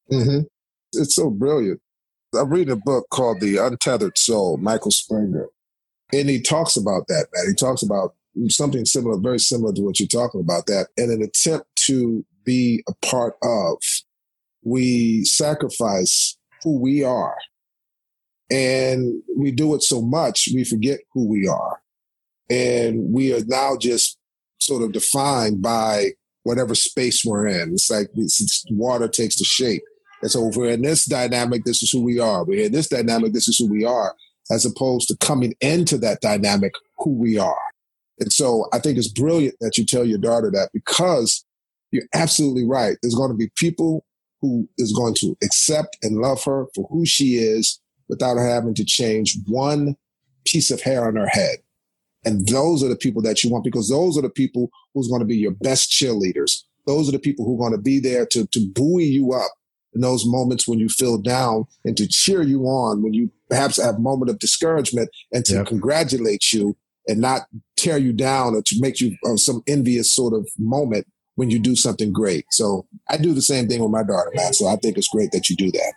It's so brilliant. I'm reading a book called The Untethered Soul, Michael Springer. And he talks about that, man. He talks about something similar, very similar to what you're talking about, that in an attempt to be a part of, we sacrifice who we are. And we do it so much, we forget who we are. And we are now just sort of defined by whatever space we're in. It's like water takes the shape. And so if we're in this dynamic, this is who we are. We're in this dynamic, this is who we are, as opposed to coming into that dynamic, who we are. And so I think it's brilliant that you tell your daughter that, because you're absolutely right. There's going to be people who is going to accept and love her for who she is without her having to change one piece of hair on her head. And those are the people that you want, because those are the people who's going to be your best cheerleaders. Those are the people who are going to be there to buoy you up in those moments when you feel down, and to cheer you on when you perhaps have a moment of discouragement, and to congratulate you and not tear you down or to make you some envious sort of moment when you do something great. So I do the same thing with my daughter, man. So I think it's great that you do that.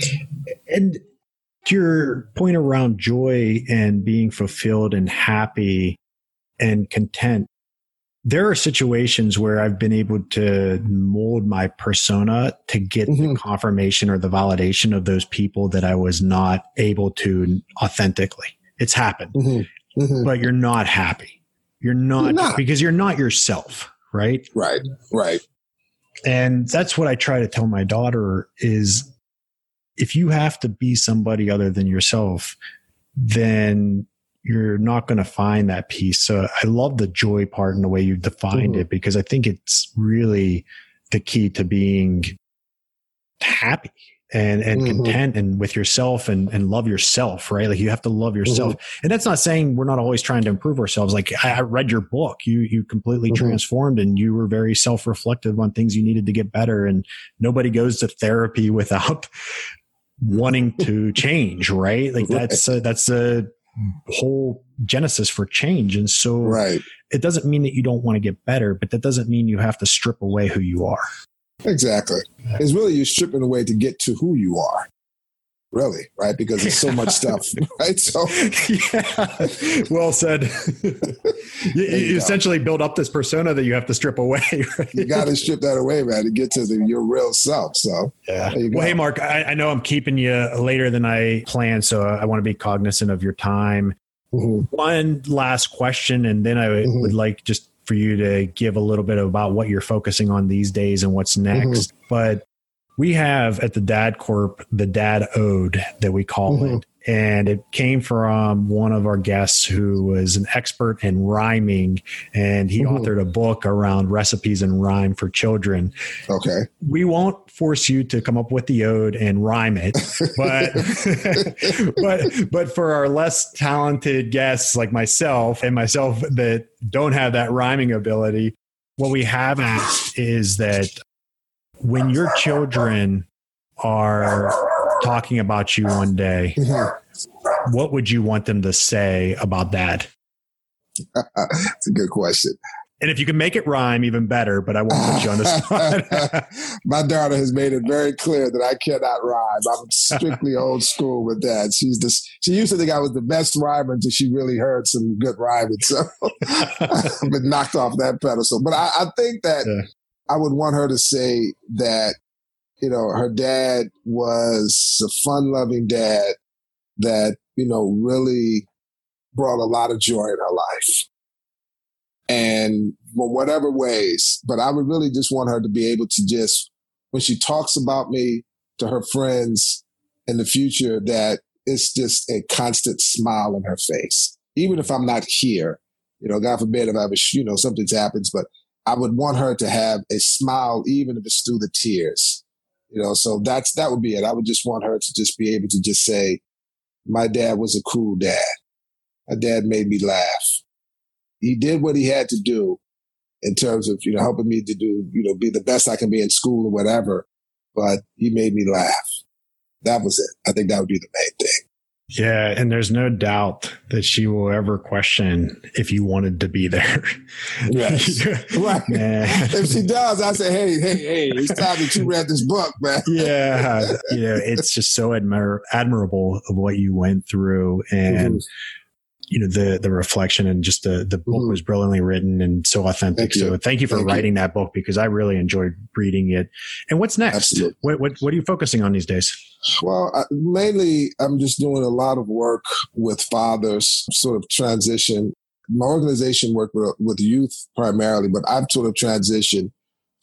And to your point around joy and being fulfilled and happy and content, there are situations where I've been able to mold my persona to get the confirmation or the validation of those people that I was not able to authentically. It's happened, but you're not happy. You're not because you're not yourself, right? Right. And that's what I try to tell my daughter is, if you have to be somebody other than yourself, then you're not going to find that peace. So I love the joy part and the way you defined it, because I think it's really the key to being happy and content and with yourself and love yourself, right? Like you have to love yourself. And that's not saying we're not always trying to improve ourselves. Like I read your book, you completely transformed, and you were very self-reflective on things you needed to get better. And nobody goes to therapy without wanting to change, right? Like that's a whole genesis for change. And so it doesn't mean that you don't want to get better, but that doesn't mean you have to strip away who you are. Exactly. It's really you're stripping away to get to who you are. Really, right? Because there's so much stuff, right? So, well said. you essentially build up this persona that you have to strip away. Right? You got to strip that away, man, to get to your real self. So, well, hey, Mark, I know I'm keeping you later than I planned, so I want to be cognizant of your time. One last question, and then I would like just for you to give a little bit about what you're focusing on these days and what's next. But we have at the Dad Corp, the Dad Ode that we call it. And it came from one of our guests who was an expert in rhyming, and he authored a book around recipes and rhyme for children. Okay. We won't force you to come up with the ode and rhyme it, but for our less talented guests like myself that don't have that rhyming ability, what we have asked is that when your children are talking about you one day, what would you want them to say about Dad? That's a good question. And if you can make it rhyme, even better, but I won't put you on the spot. My daughter has made it very clear that I cannot rhyme. I'm strictly old school with that. She used to think I was the best rhymer until she really heard some good rhyming. So I've been knocked off that pedestal. But I think that I would want her to say that, her dad was a fun-loving dad that, really brought a lot of joy in her life. And for whatever ways, but I would really just want her to be able to just, when she talks about me to her friends in the future, that it's just a constant smile on her face. Even if I'm not here, God forbid if I was, something's happens, but I would want her to have a smile, even if it's through the tears. So that would be it. I would just want her to just be able to just say, my dad was a cool dad. My dad made me laugh. He did what he had to do in terms of, helping me to do, be the best I can be in school or whatever, but he made me laugh. That was it. I think that would be the main thing. Yeah. And there's no doubt that she will ever question if you wanted to be there. Yes. Right. If she does, I say, hey, it's time that you read this book, man. Yeah. It's just so admirable of what you went through. And the reflection and just the book was brilliantly written and so authentic. So thank you for writing that book, because I really enjoyed reading it. And what's next? Absolutely. What are you focusing on these days? Well, mainly I'm just doing a lot of work with fathers, sort of transition. My organization worked with youth primarily, but I've sort of transitioned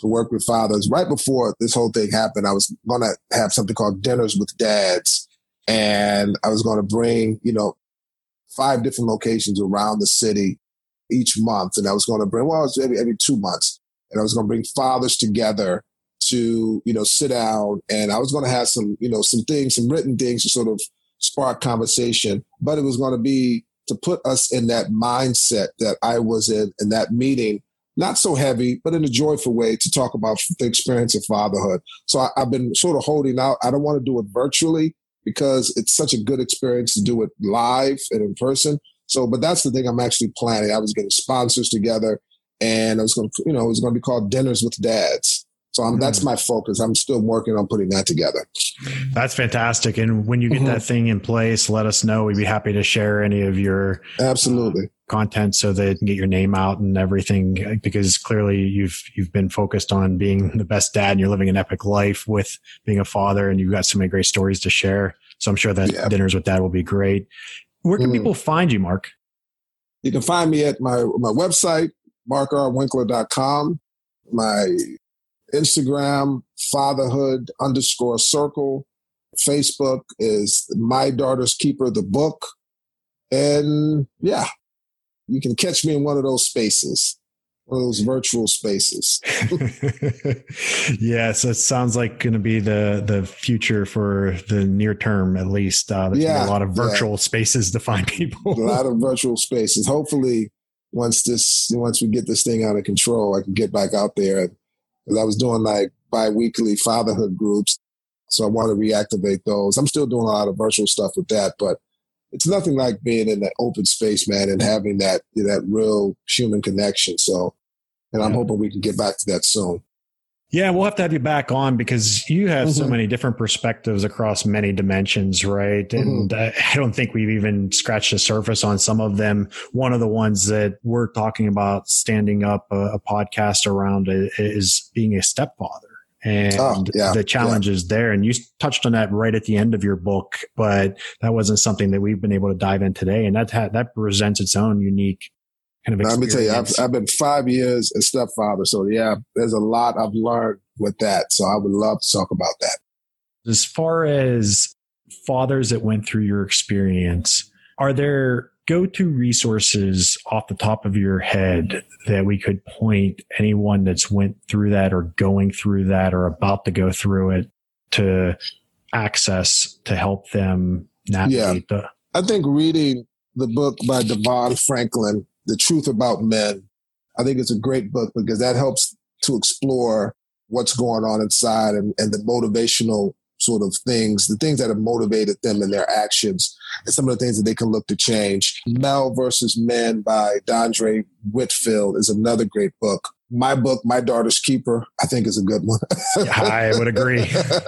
to work with fathers. Right before this whole thing happened, I was going to have something called Dinners with Dads. And I was going to bring, 5 different locations around the city each month. And I was going to bring, well, it was every 2 months. And I was going to bring fathers together to, sit down. And I was going to have some written things to sort of spark conversation. But it was going to be to put us in that mindset that I was in that meeting, not so heavy, but in a joyful way to talk about the experience of fatherhood. So I've been sort of holding out. I don't want to do it virtually because it's such a good experience to do it live and in person. So, but that's the thing I'm actually planning. I was getting sponsors together, and I was going to, it was going to be called Dinners with Dads. So that's my focus. I'm still working on putting that together. That's fantastic. And when you get that thing in place, let us know. We'd be happy to share any of your absolutely content so that you can get your name out and everything, because clearly you've been focused on being the best dad and you're living an epic life with being a father, and you've got so many great stories to share. So I'm sure that Dinners with Dad will be great. Where can people find you, Mark? You can find me at my website, markrwinkler.com, my Instagram, fatherhood_circle. Facebook is My Daughter's Keeper, the book. And you can catch me in one of those spaces, one of those virtual spaces. So it sounds like going to be the future for the near term, at least. There's a lot of virtual spaces to find people. A lot of virtual spaces. Hopefully, once we get this thing out of control, I can get back out there. Because I was doing like bi-weekly fatherhood groups. So I want to reactivate those. I'm still doing a lot of virtual stuff with that, but it's nothing like being in that open space, man, and having that real human connection. So, and I'm hoping we can get back to that soon. Yeah, we'll have to have you back on because you have so many different perspectives across many dimensions, right? And I don't think we've even scratched the surface on some of them. One of the ones that we're talking about standing up a podcast around is being a stepfather and the challenges there. And you touched on that right at the end of your book, but that wasn't something that we've been able to dive in today. And that presents its own unique kind of experience. Let me tell you, I've been 5 years a stepfather. So there's a lot I've learned with that. So I would love to talk about that. As far as fathers that went through your experience, are there go-to resources off the top of your head that we could point anyone that's went through that or going through that or about to go through it to access to help them navigate I think reading the book by Devon Franklin, The Truth About Men, I think it's a great book because that helps to explore what's going on inside and the motivational sort of things, the things that have motivated them in their actions, and some of the things that they can look to change. Mel versus Men by Dondre Whitfield is another great book. My book, My Daughter's Keeper, I think is a good one. I would agree.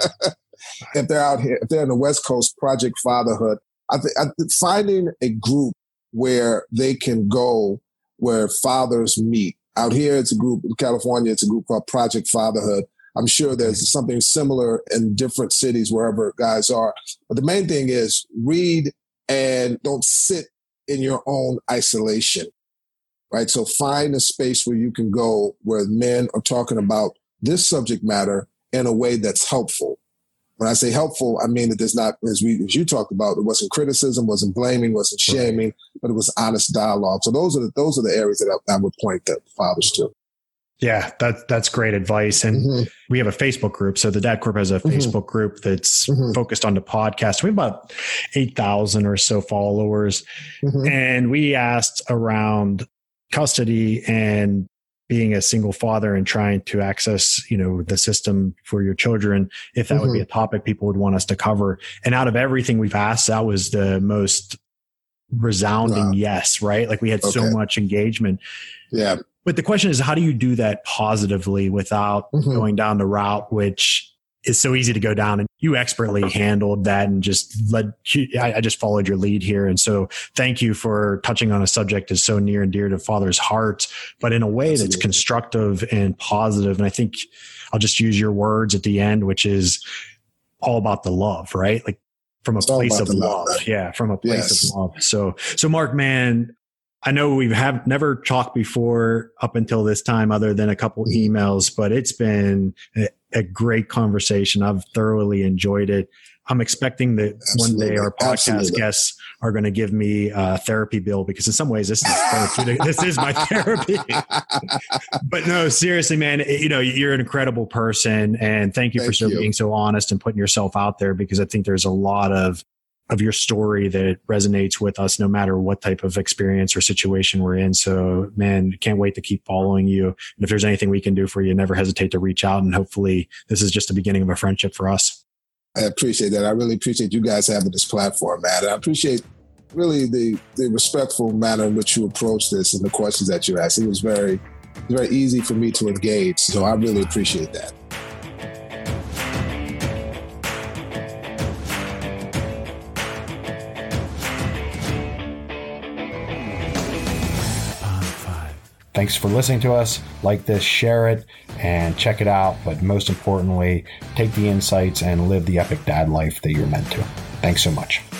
If they're out here, if they're in the West Coast, Project Fatherhood, I think finding a group where they can go where fathers meet. Out here, it's a group in California. It's a group called Project Fatherhood. I'm sure there's something similar in different cities, wherever guys are. But the main thing is read and don't sit in your own isolation, right? So find a space where you can go where men are talking about this subject matter in a way that's helpful. When I say helpful, I mean that there's not, as you talked about, it wasn't criticism, wasn't blaming, wasn't shaming, but it was honest dialogue. So those are the areas that I would point the fathers to. Yeah, that's great advice. And we have a Facebook group. So the Dad Corp has a Facebook group that's focused on the podcast. We have about 8,000 or so followers. And we asked around custody and being a single father and trying to access, the system for your children, if that would be a topic people would want us to cover. And out of everything we've asked, that was the most resounding yes, right? Like we had so much engagement. Yeah. But the question is, how do you do that positively without going down the route, which is so easy to go down? And you expertly handled that and I just followed your lead here. And so thank you for touching on a subject that's so near and dear to fathers' hearts, but in a way that's constructive and positive. And I think I'll just use your words at the end, which is all about the love, right? Like from a place of love. Yeah. From a place of love. So Mark, man, I know we have never talked before up until this time, other than a couple emails, but it's been a great conversation. I've thoroughly enjoyed it. I'm expecting that one day our podcast guests are going to give me a therapy bill, because in some ways this is therapeutic. This is my therapy. But no, seriously, man, you're an incredible person, and thank you for being so honest and putting yourself out there, because I think there's a lot of your story that resonates with us, no matter what type of experience or situation we're in. So, man, can't wait to keep following you. And if there's anything we can do for you, never hesitate to reach out. And hopefully this is just the beginning of a friendship for us. I appreciate that. I really appreciate you guys having this platform, Matt. And I appreciate really the respectful manner in which you approach this and the questions that you asked. It was very easy for me to engage. So I really appreciate that. Thanks for listening to us. Like this, share it, and check it out. But most importantly, take the insights and live the epic dad life that you're meant to. Thanks so much.